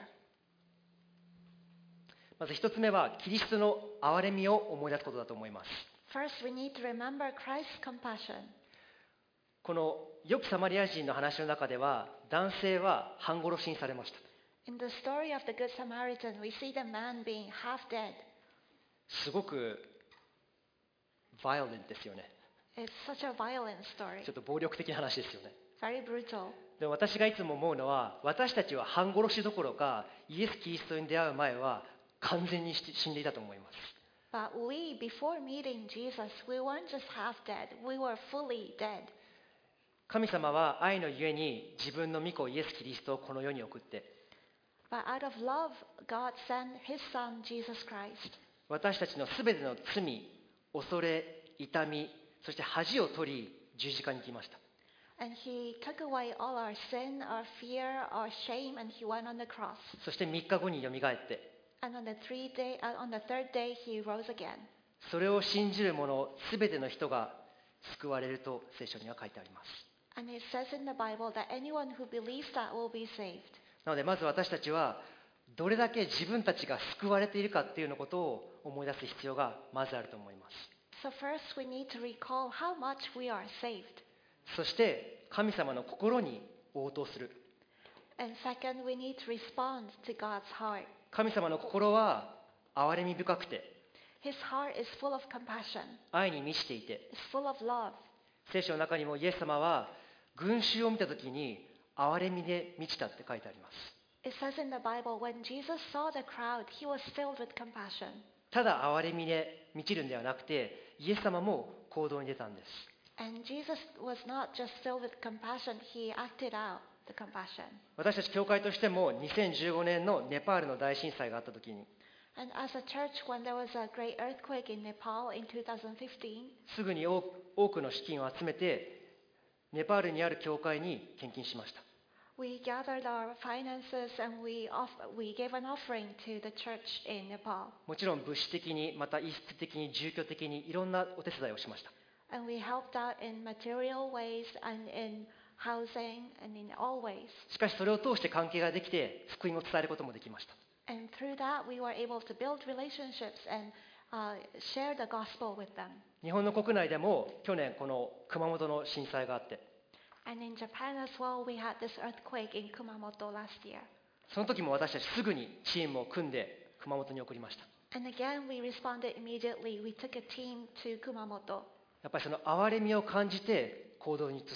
まず一つ目はキリストの憐れみを思い出すことだと思います。 First, we need to remember Christ's compassion. この良きサマリア人の話の中では男性は半殺しにされました。 In the story of the Good Samaritan, we see the man being half dead. すごくバイオレントですよね。 It's such a violent story, ちょっと暴力的な話ですよね。 very brutal. でも私がいつも思うのは、私たちは半殺しどころかイエス・キリストに出会う前は完全に死んでいたと思います。 But we, before meeting Jesus, we weren't just half dead, we were fully dead. 神様は愛のゆえに自分の御子イエス・キリストをこの世に送って、 But out of love, God sent His Son, Jesus Christ. 私たちのすべての罪、恐れ、痛み、そして恥を取り十字架に来ました。 And He took away all our sin, our fear, our shame, and He went on the cross. そしてみっかごによみがえって、 And on the, three day, uh, on the third day, He rose again. それを信じる者すべての人が救われると聖書には書いてあります。 And it says in the Bible that anyone who believes that will be saved. なのでまず私たちはどれだけ自分たちが救われているかっていうのことを思い出す必要がまずあると思います。 So first, we need to recall how much we are saved. そして神様の心に応答する。 And second, we need to respond to God's heart. 神様の心は憐れみ深くて His heart is full of compassion. 愛に満ちていて、 It's full of love. 聖書の中にもイエス様は群衆を見たときに憐れみで満ちたって書いてあります。 It says in the Bible, when Jesus saw the crowd, He was filled with compassion. ただ憐れみで満ちるんではなくて、イエス様も行動に出たんです。 And Jesus was not just filled with compassion, He acted out the compassion. 私たち教会としてもにせんじゅうごねんのネパールの大震災があったときに、 And as a church, when there was a great earthquake in Nepal in two thousand fifteen, すぐに多く多くの資金を集めてネパールにある教会に献金しました。 we gathered our finances and we, off- we gave an offering to the church in Nepal. もちろん物資的にまた衣服的に住居的にいろんなお手伝いをしました。 And we helped out in material ways and in housing and in all ways. しかしそれを通して関係ができて福音を伝えることもできました。 And through that, we were able to build relationships and uh, share the gospel with them. 日本の国内でも去年この熊本の震災があって、 And in Japan as well, we had this earthquake in Kumamoto last year. その時も私たちすぐにチームを組んで熊本に送りました。 And again, we responded immediately. We took a team to Kumamoto. やっぱりその憐れみを感じて行動に移す。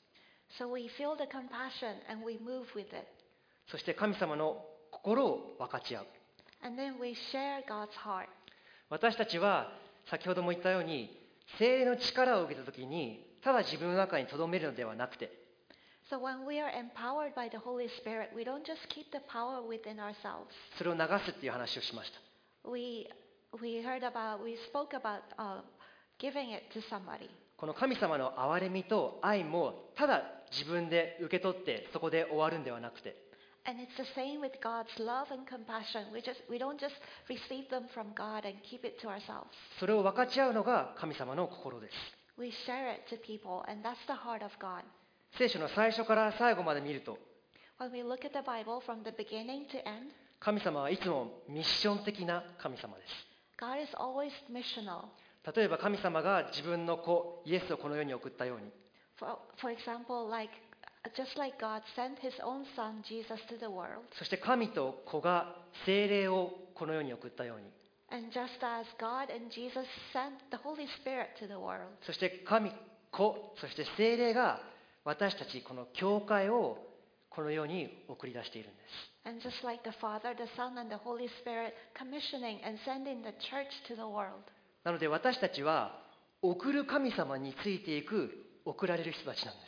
So we feel the compassion and we move with it. そして神様の心を分かち合う。 And then we share God's heart. 私たちは先ほども言ったように聖霊の力を受けた時にただ自分の中に留めるのではなくて、 So when we are empowered by the Holy Spirit, we don't just keep the power within ourselves. それを流すっていう話をしました。 We, we heard about, we spoke about uh, giving it to somebody. この神様の憐れみと愛もただ自分で受け取ってそこで終わるんではなくて、 And it's the same with God's love and compassion. We, just, we don't just receive them from God and keep it to ourselves. それを分かち合うのが神様の心です。 We share it to people, and that's the heart of God. 聖書の最初から最後まで見ると、 When we look at the Bible from the beginning to end, 神様はいつもミッション的な神様です。 God is always missional. 例えば神様が自分の子イエスをこの世に送ったように、 For, for example, like just like God sent His own Son Jesus to the world, そして神と子が聖霊をこの世に送ったように、 and just as God and Jesus sent the Holy Spirit to the world, そして神、子、そして聖霊が私たちこの教会をこの世に送り出しているんです。 and just like the Father, the Son, and the Holy Spirit commissioning and sending the church to the world. なので私たちは送る神様についていく送られる人たちなんです。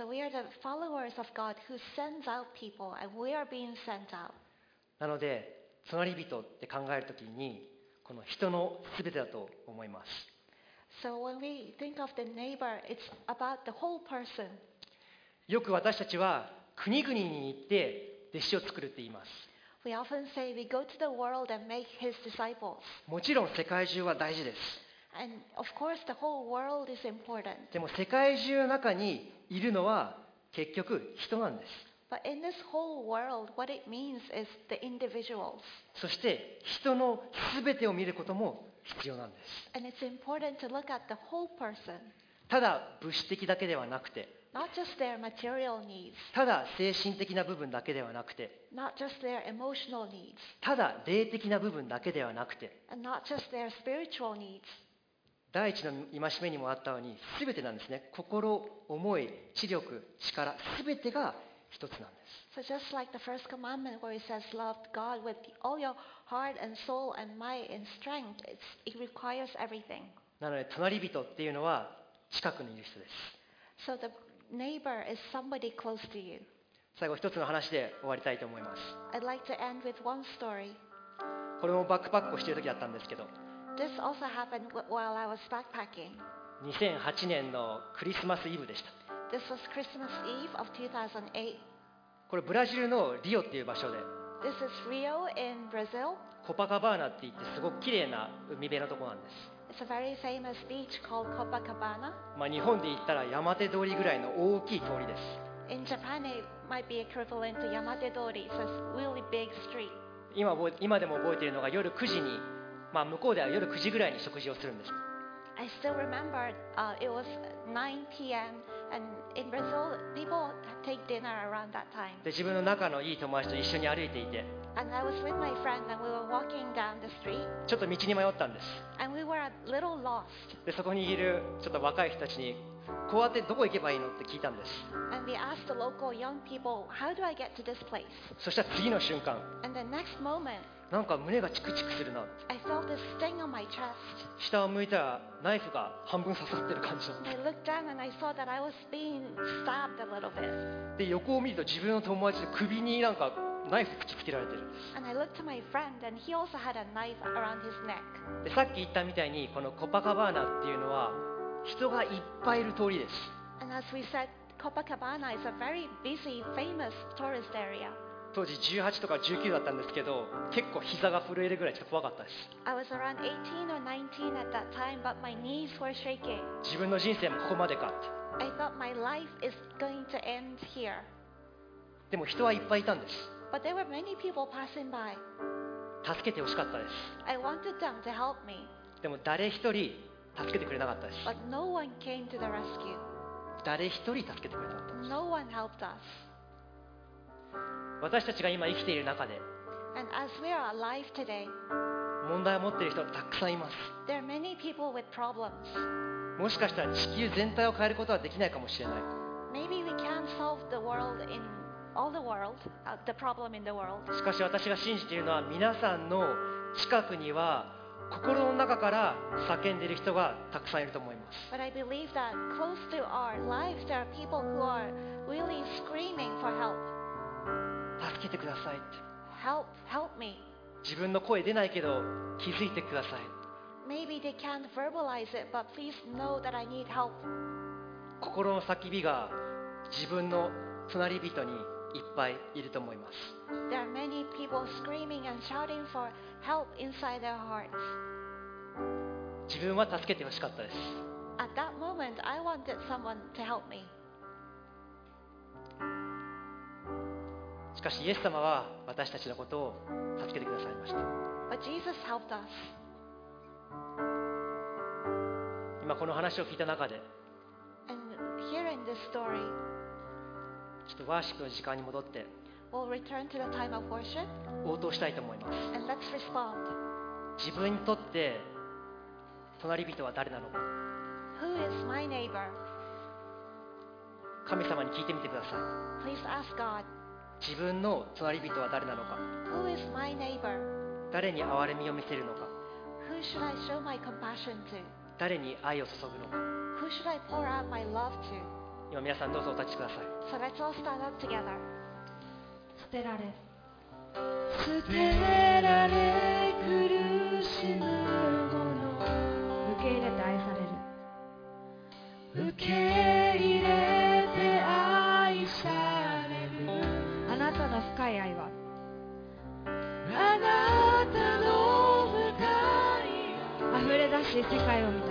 So we are the followers of God who sends out people, and we are being sent out. なので隣人って考えるときにこの人のすべてだと思います。 So when we think of the neighbor, it's about the whole person. よく私たちは国々に行って弟子を作るって言います。 We often say we go to the world and make His disciples. もちろん世界中は大事です。 And of course, the whole world is important. でも世界中の中にいるのは結局人なんです。 But in this whole world, what it means is the individuals. そして人のすべてを見ることも必要なんです。 And it's important to look at the whole person, ただ物質的だけではなくて、 not just their material needs, ただ精神的な部分だけではなくて、 not just their emotional needs, ただ霊的な部分だけではなくて、 and not just their spiritual needs. 第一の戒めにもあったように全てなんですね。心、思い、知力、力、全てが一つなんです。 So just like the first commandment where it says love God with all your heart and soul and might and strength, it's, it requires everything. なので隣人っていうのは近くにいる人です。 So the neighbor is somebody close to you. 最後一つの話で終わりたいと思います。 I'd like to end with one story. これもバックパックをしている時だったんですけど、 This also happened wh- while I was backpacking. にせんはちねんのクリスマスイブでした。 This was Christmas Eve of two thousand eight. これブラジルのリオっていう場所で、 This is Rio in Brazil. コパカバーナって言ってすごく綺麗な海辺のところなんです。 It's a very famous beach called Copacabana. まあ、日本で言ったら山手通りぐらいの大きい通りです。 In Japan, it might be equivalent to Yamate Dori, so it's a really big street. 今覚え今でも覚えているのが夜くじに、まあ、向こうでは夜くじぐらいに食事をするんです。 I still remember uh, it was nine p.m. and in Brazil, people take dinner around that time. で自分の仲のいい友達と一緒に歩いていて、 And I was with my friend and we were walking down the street ちょっと道に迷ったんです。 and we were a little lost. でそこにいるちょっと若い人たちに、こうやってどこ行けばいいのって聞いたんです。 And we asked the local young people, how do I get to this place? そしたら次の瞬間、 And the next moment, なんか胸がチクチクするな。 I felt this sting on my chest. 下を向いたらナイフが半分刺さってる感じだっ And I looked down and I saw that I was being stabbed a little bit. た。で横を見ると自分の友達の首になんかナイフ突きつけられてるんです。 And I looked to my friend and he also had a knife around his neck. でさっき言ったみたいにこのコパカバーナっていうのは人がいっぱいいる通りです。 And as we said, Copacabana is a very busy, famous tourist area. 当時じゅうはちとかじゅうきゅうだったんですけど、結構膝が震えるぐらいちょっと怖かったです。 I was around eighteen or nineteen at that time, but my knees were shaking. 自分の人生もここまでかって。 I thought my life is going to end here. でも人はいっぱいいたんです。 But there were many people passing by. 助けてほしかったです。 I wanted them to help me, でも誰一人助けてくれなかったです。 but no one came to the rescue. 誰一人助けてくれなかったです。 No one helped us. 私たちが今生きている中で And as we are alive today, 問題を持っている人はたくさんいます。 there are many people with problems. もしかしたら地球全体を変えることはできないかもしれない。 Maybe we can't solve the world in all the world, uh, the problem in the world. しかし私が信じているのは、皆さんの近くには心の中から叫んでいる人がたくさんいると思います。 But I believe that close to our lives, there are people who are really screaming for help. 助けてくださいって。 Help, help me. 自分の声出ないけど気づいてください。 Maybe they can't verbalize it, but please know that I need help. 心の叫びが自分の隣人にいっぱいいると思います。 There are many people screaming and shouting for help inside their hearts. 自分は助けてほしかったです。 At that moment, I wanted someone to help me. しかしイエス様は私たちのことを助けてくださいました。 But Jesus helped us. 今この話を聞いた中で、 And hearing this story, ちょっとワーシップの時間に戻って we'll return to the time of worship 応答したいと思います。 and let's respond. 自分にとって隣人は誰なのか、 Who is my neighbor? 神様に聞いてみてください。 Please ask God. 自分の隣人は誰なのか、 Who is my neighbor? 誰に憐れみを見せるのか、 Who should I show my compassion to? 誰に愛を注ぐのか。 Who should I pour out my love to? 今皆さんどうぞお立ちください。 So let's all stand up together. 捨てられ捨てられ苦しむもの受け入れて愛される受け入れて愛されるあなたの深い愛はあなたの深い愛溢れ出し世界を見た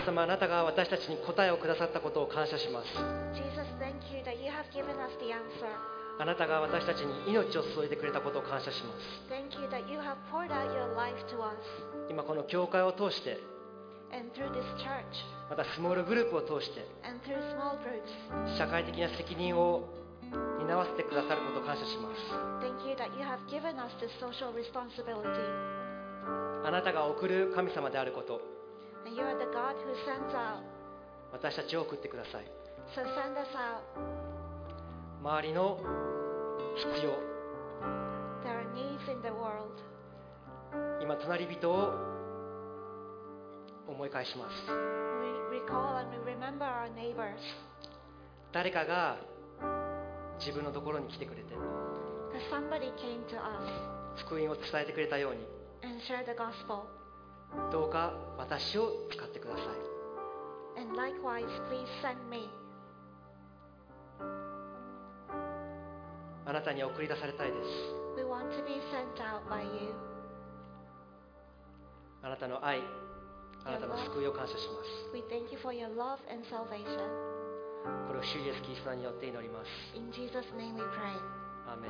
様、あなたが私たちに答えをくださったことを感謝します。 Jesus, thank you that you have given us the answer. あなたが私たちに命を注いでくれたことを感謝します。 Thank you that you have poured out your life to us. 今この教会を通して、 And through this church, またスモールグループを通して、 and through small groups, 社会的な責任を担わせてくださることを感謝します。 thank you that you have given us this social responsibility. あなたが送る神様であること、 And you are the God who sends out. 私たちを送ってください。 So send us out. 周りの必要、 There are needs in the world. 今隣人を思い返します。 We recall and we remember our neighbors. 誰かが自分のところに来てくれて、 Because somebody came to us 福音を伝えてくれたように、 and shared the gospel. どうか私を使ってください。 And likewise, please send me. あなたに送り出されたいです。 We want to be sent out by you. あなたの愛、あなたの救いを感謝します。 We thank you for your love and salvation. これを主イエスキリストによって祈ります。 In Jesus' name we pray. アーメン。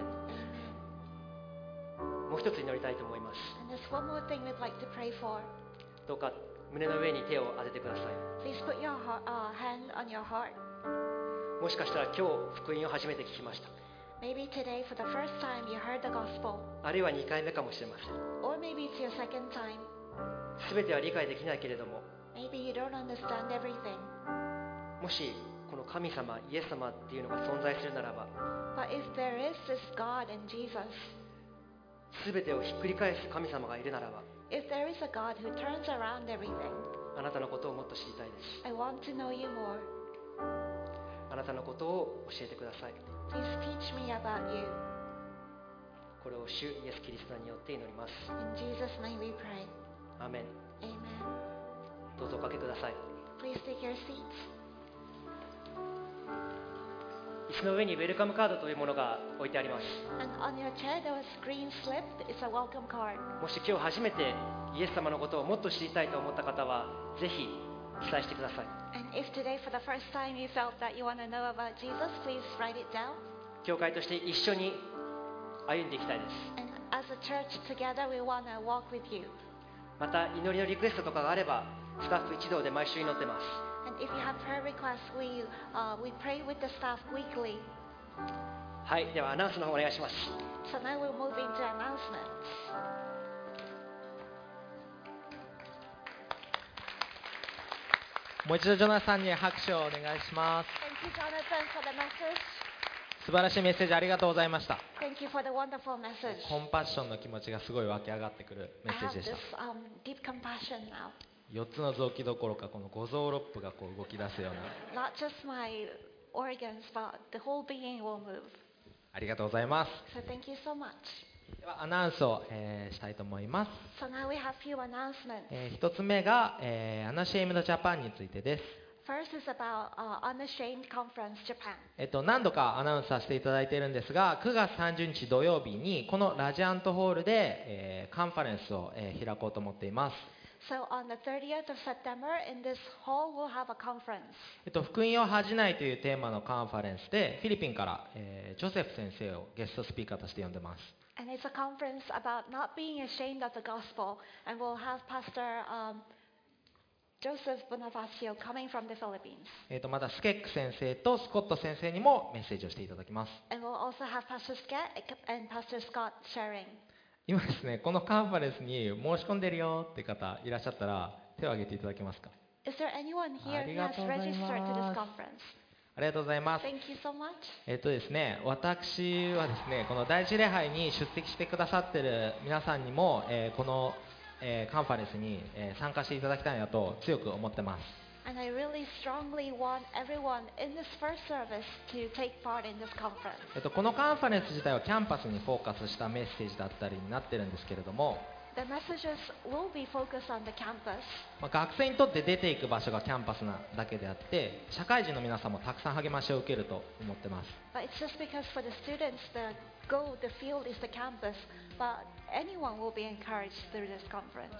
Amen. もう一つ祈りたいと思います。 And there's one more thing we'd like to pray for. どうか胸の上に手を当ててください。 Please put your heart, uh, hand on your heart. もしかしたら今日福音を初めて聞きました。 Maybe today, for the first time, you heard the gospel. あるいはにかいめかもしれません。 Or maybe it's your second time. すべては理解できないけれども、 Maybe you don't understand everything. もしこの神様、イエス様っていうのが存在するならば、 But if there is this God and Jesus, すべてをひっくり返す神様がいるならば、 if there is a God who turns around everything, あなたのことをもっと知りたいです。 I want to know you more. あなたのことを教えてください。 Please teach me about you. これを主イエスキリストによって祈ります。 In Jesus' name we pray. アーメン。 Amen. どうぞおかけください。 Please take your seats. 椅子の上にウェルカムカードというものが置いてあります。 And on your chair there was green slip. It's a welcome card. もし今日初めてイエス様のことをもっと知りたいと思った方は、ぜひ記載してください。 And if today for the first time you felt that you want to know about Jesus, please write it down. 教会として一緒に歩んでいきたいです。 And as a church together, we want to walk with you. また祈りのリクエストとかがあれば、スタッフ一同で毎週祈ってます。 And if you have prayer requests, we, uh, we pray with the staff weekly. はい、ではアナウンスの方お願いします。 So now we'll move into announcements. もう一度ジョナサンに拍手をお願いします。 Thank you, Jonathan, for the message. 素晴らしいメッセージありがとうございました。 Thank you for the wonderful message. コンパッションの気持ちがすごい湧き上がってくるメ I ッセージ have でし this た。 um, deep compassion now. よっつの臓器どころかこの五臓六腑がこう動き出すような。 Not just my organs, but the whole being will move. ありがとうございます。 So thank you so much. ではアナウンスを、えーしたいと思います。 So now we have few announcements. えー一つ目が、えー、Unashamed Japan についてです。 First is about uh, Unashamed Conference Japan. えっと、何度かアナウンスさせていただいているんですが、くがつさんじゅうにち土曜日にこのラジアントホールで、えーカンファレンスを、えー開こうと思っています。 So on the thirtieth of September, in this hall, we'll have a conference. えっと、福音を恥じないというテーマのカンファレンスで、フィリピンから、えージョセフ先生をゲストスピーカーとして呼んでます。 And it's a conference about not being ashamed of the gospel. And we'll have Pastor um, Joseph Bonifacio coming from the Philippines. えっと、またスケック先生とスコット先生にもメッセージをしていただきます。 And we'll also have Pastor Scott and Pastor Scott sharing. 今ですね、このカンファレンスに申し込んでるよって方いらっしゃったら手を挙げていただけますか。 Is there anyone here who has registered to this conference? ありがとうございます。 Thank you so much. えっとですね、私はですね、この第一礼拝に出席してくださってる皆さんにも、えーこの、えーカンファレンスに、えー参加していただきたいなと強く思ってます。 And I really strongly want everyone in this first service to take part in this conference. えっと、このカンファレンス自体はキャンパスにフォーカスしたメッセージだったりになってるんですけれども、 The messages will be focused on the campus. まあ、学生にとって出ていく場所がキャンパスなだけであって社会人の皆さんもたくさん励ましを受けると思ってます。 But it's just because for the students, the goal, the field is the campus. But anyone will be encouraged through this conference.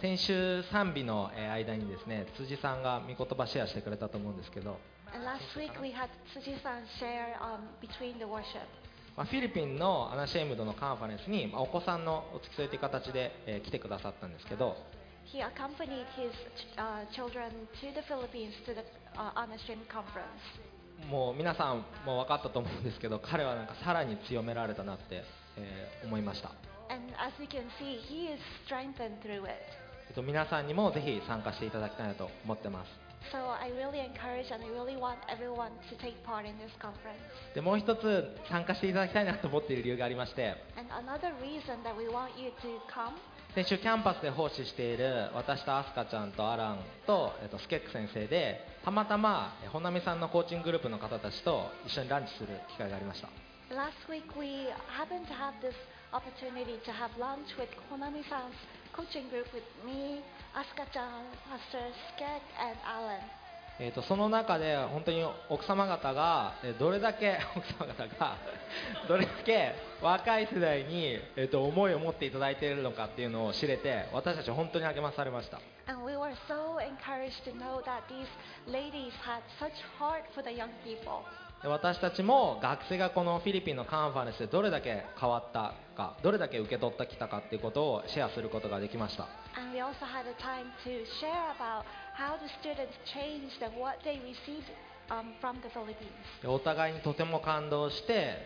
先週賛美のえー間にですね、辻さんが御言葉シェアしてくれたと思うんですけど、 And last week we had Tsuji-san share um, between the worship. まあ、フィリピンのアナシェイムドのカンファレンスに、まあお子さんのお付き添いという形で、えー来てくださったんですけど、 He accompanied his uh, children to the Philippines to the uh, Anashim conference. もう皆さんも分かったと思うんですけど、彼はなんかさらに強められたなって、えー思いました。 And as you can see, he is strengthened through it. えっと、皆さんにもぜひ参加していただきたいなと思ってます。 So I really encourage and I really want everyone to take part in this conference. でもう一つ参加していただきたいなと思っている理由がありまして、 And another reason that we want you to come, 先週キャンパスで奉仕している私とアスカちゃんとアランと、えっと、スケック先生で、たまたまえ本並さんのコーチンググループの方たちと一緒にランチする機会がありました。 last week we happened to have this opportunity to have lunch with Honami-san's coaching group with me, Asuka-chan, Pastor Skek, and Alan. えー、とその中で本当に奥様方がえーどれだけ奥様方がどれだけ若い世代に、えー、と思いを持っていただいているのかっていうのを知れて、私たち本当に励まされました。 And we were so encouraged to know that these ladies had such heart for the young people. で私たちも学生がこのフィリピンのカンファレンスでどれだけ変わったか、どれだけ受け取ってきたかっていうことをシェアすることができました。 And we also had a time to share about how the students changed and what they received um, from the Philippines. でお互いにとても感動して、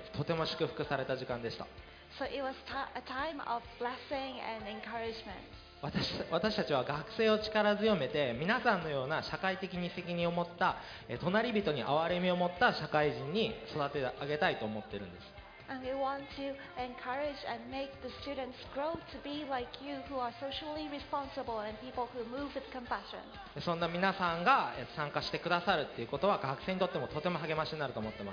とても祝福された時間でした。 So it was ta- a time of blessing and encouragement. 私, 私たちは学生を力強めて、皆さんのような社会的に責任を持った、え隣人に憐れみを持った社会人に育て上げたいと思っているんです。 And we want to encourage and make the students grow to be like you, who are socially responsible and people who move with compassion. でそんな皆さんがえ参加してくださるっていうことは、学生にとってもとても励ましになると思ってます。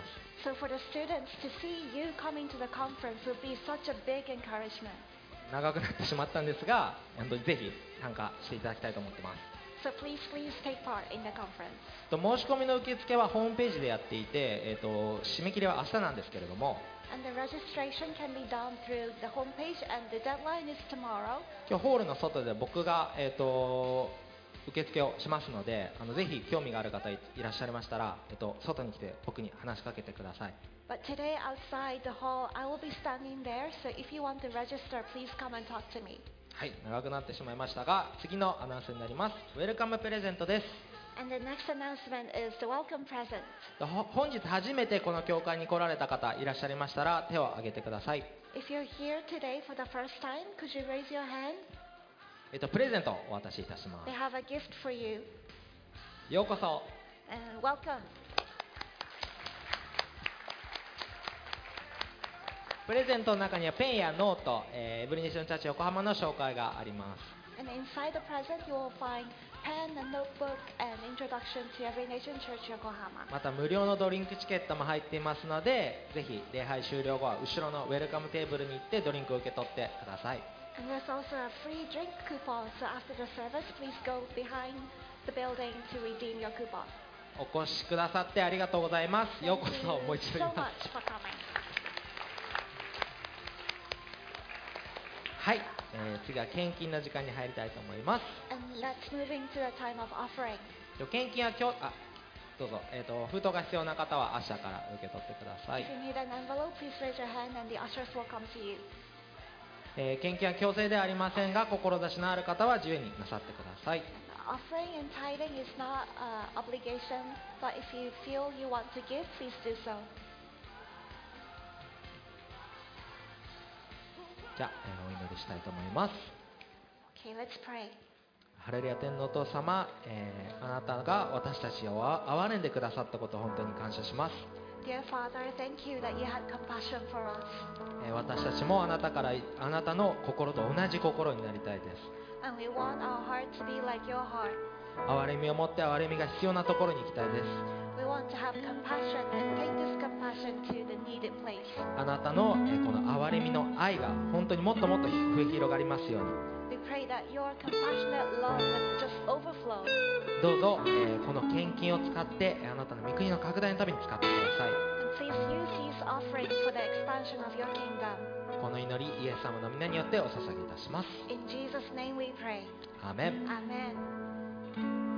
So for the students to see you coming to the conference will be such a big encouragement. 長くなってしまったんですが、本当にぜひ参加していただきたいと思ってます。 So please, please take part in the conference. と申し込みの受付はホームページでやっていて、えー、と締め切りは明日なんですけれども、 And the registration can be done through the homepage, and the deadline is tomorrow. 今日ホールの外で僕が、えー、と受付をしますので、あのぜひ興味がある方いらっしゃいましたら、えー、と外に来て僕に話しかけてください。 But today outside the hall, I will be standing there. So if you want to register, please come and talk to me. はい、長くなってしまいましたが、次のアナウンスになります。ウェルカムプレゼントです。 And the next announcement is the welcome present. ほ本日初めてこの教会に来られた方いらっしゃいましたら、手を挙げてください。 If you're here today for the first time, could you raise your hand? えっと、プレゼントをお渡しいたしま They have a gift for you. す。ようこそ。 And welcome. プレゼントの中にはペンやノート、えーエブリネーションチャーチ横浜の紹介があります。 And inside the present, you will find pen and notebook and introduction to Every Nation Church Yokohama. また無料のドリンクチケットも入っていますので、ぜひ礼拝終了後は後ろのウェルカムテーブルに行ってドリンクを受け取ってください。 And there's also a free drink coupon. So after the service, please go behind the building to redeem your coupon. お越しくださってありがとうございます。ようこ Thank そ。 you もう一度言い so ま much す。 for coming. はい、えー次は献金の時間に入りたいと思います。 And let's move into the time of offering. 献金は今日、あ、どうぞ、えーと、封筒が必要な方は明日から受け取ってください If。you need an envelope, please raise your hand and the ushers will come to you. えー献金は強制ではありませんが、志のある方は自由になさってください。 Offering and tithing is not an obligation, but if you feel you want to give, please do so. じゃあ、えーお祈りしたいと思います。 Okay, let's pray. ハレルヤ天のお父様、えーあなたが私たちを憐れんでくださったことを本当に感謝します。 Dear Father, thank you that you had compassion for us. えー私たちもあなたからあなたの心と同じ心になりたいです。 And we want our heart to be like your heart. 憐れみを持って憐れみが必要なところに行きたいです。 We want to have compassion and take this compassion to the needed place. あなたの、えーこの憐れみの愛が本当にもっともっと増え広がりますように。 We pray that your compassionate love would just overflow. どうぞ、えーこの献金を使ってえーあなたの御国の拡大のために使ってください。 And please use these offerings for the expansion of your kingdom. この祈りイエス様の皆によってお捧げいたします。 In Jesus' name we pray. アーメン。 Amen.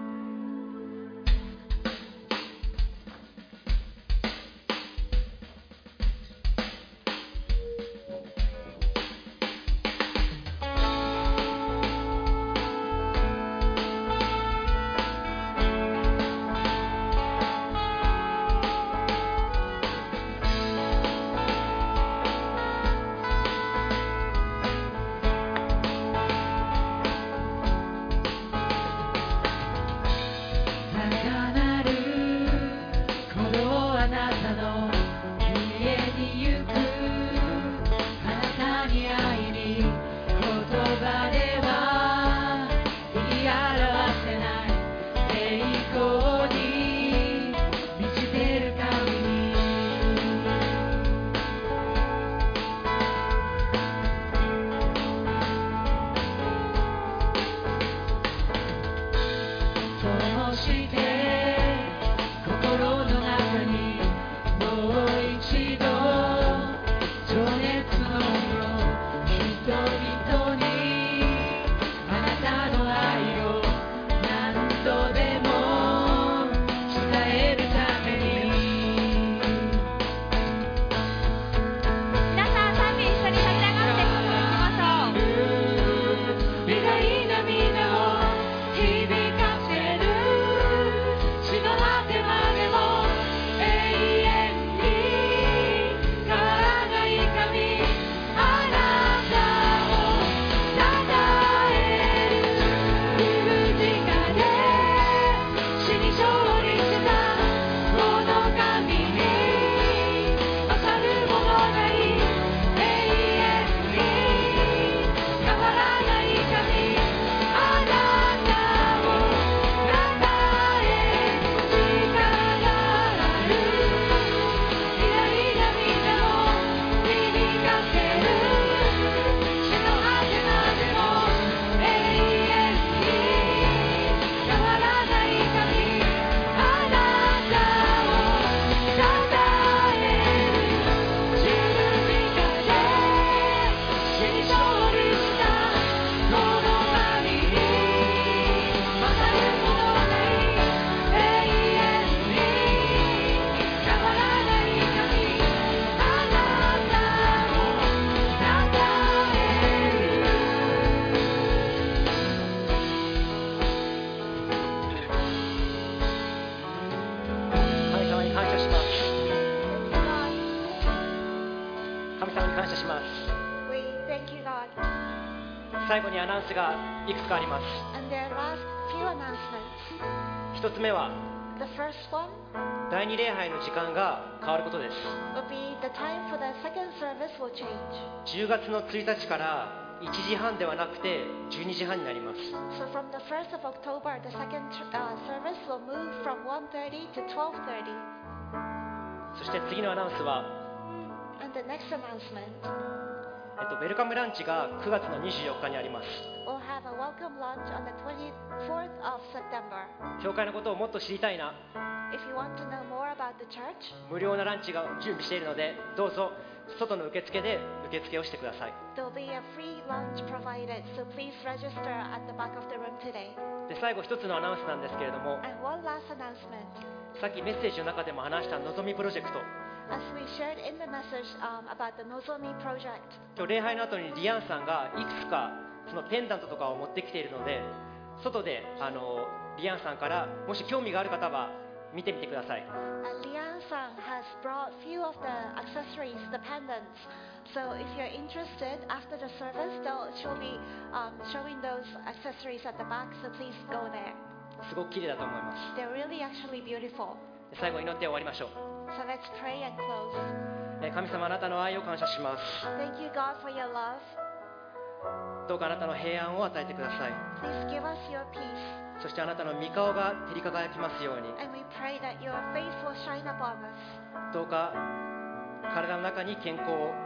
We thank you, God. 最後にアナウンスがいくつかあります。 And there are last few announcements. 一つ目は The first one 第二礼拝の時間が変わることです。 will be the time for the second service will change. じゅうがつのついたちからいちじはんではなくてじゅうにじはんになります。 So from the first of October, the second uh, service will move from one thirty to twelve thirty. そして次のアナウンスは、 And the next announcement, えっと、ウェルカムランチがくがつのにじゅうよっかにあります。 we'll have a welcome lunch on the twenty-fourth of September. 教会のことをもっと知りたいな、 If you want to know more about the church, 無料なランチが準備しているので、どうぞ外の受付で受付をしてください。 there'll be a free lunch provided, so please register at the back of the room today. で最後一つのアナウンスなんですけれども、 And one last announcement. さっきメッセージの中でも話したのぞみプロジェクト、 As we shared in the message um, about the Nozomi project, 今日礼拝の後にリアンさんがいくつかそのペンダントとかを持ってきているので、外であのリアンさんからもし興味がある方は見てみてください。 uh, Lian-san has brought few of the accessories, the pendants. So if you're interested, after the service, they'll, she'll be um, showing those accessories at the back, so please go there. すごく綺麗だと思います。 They're really actually beautiful. で最後祈って終わりましょう。 So let's pray and close. え神様、あなたの愛を感謝します。 Thank you, God, for your love. どうかあなたの平安を与えてください。 Please give us your peace. そしてあなたの御顔が照り輝きますように。 And we pray that your face will shine upon us, どうか体の中に健康を、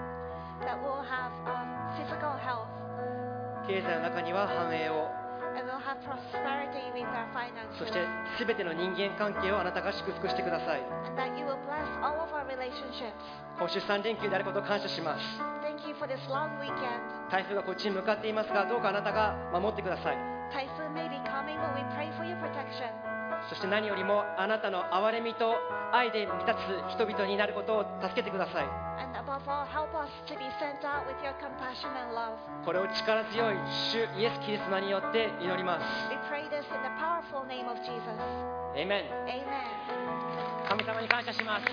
that we'll have um, physical health, 経済の中には繁栄を、 and we'll have prosperity with our そ finances. して全ての人間関係をあなたが祝福してください。 And that you will bless all of our relationships. 今週さん連休であることを感謝します。 Thank you for this long weekend. 台風がこっちに向かっていますが、どうかあなたが守ってください。 Typhoon may be coming, but we pray for your protection. そして何よりもあなたの憐れみと愛で満たす人々になることを助けてください。 And above all, help us to be sent out with your compassion and love. これを力強い主イエス・キリストの名によって祈ります。 We pray this in the powerful name of Jesus. エイメン。 Amen. 神様に感謝します。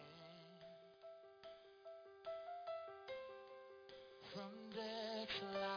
From death to life.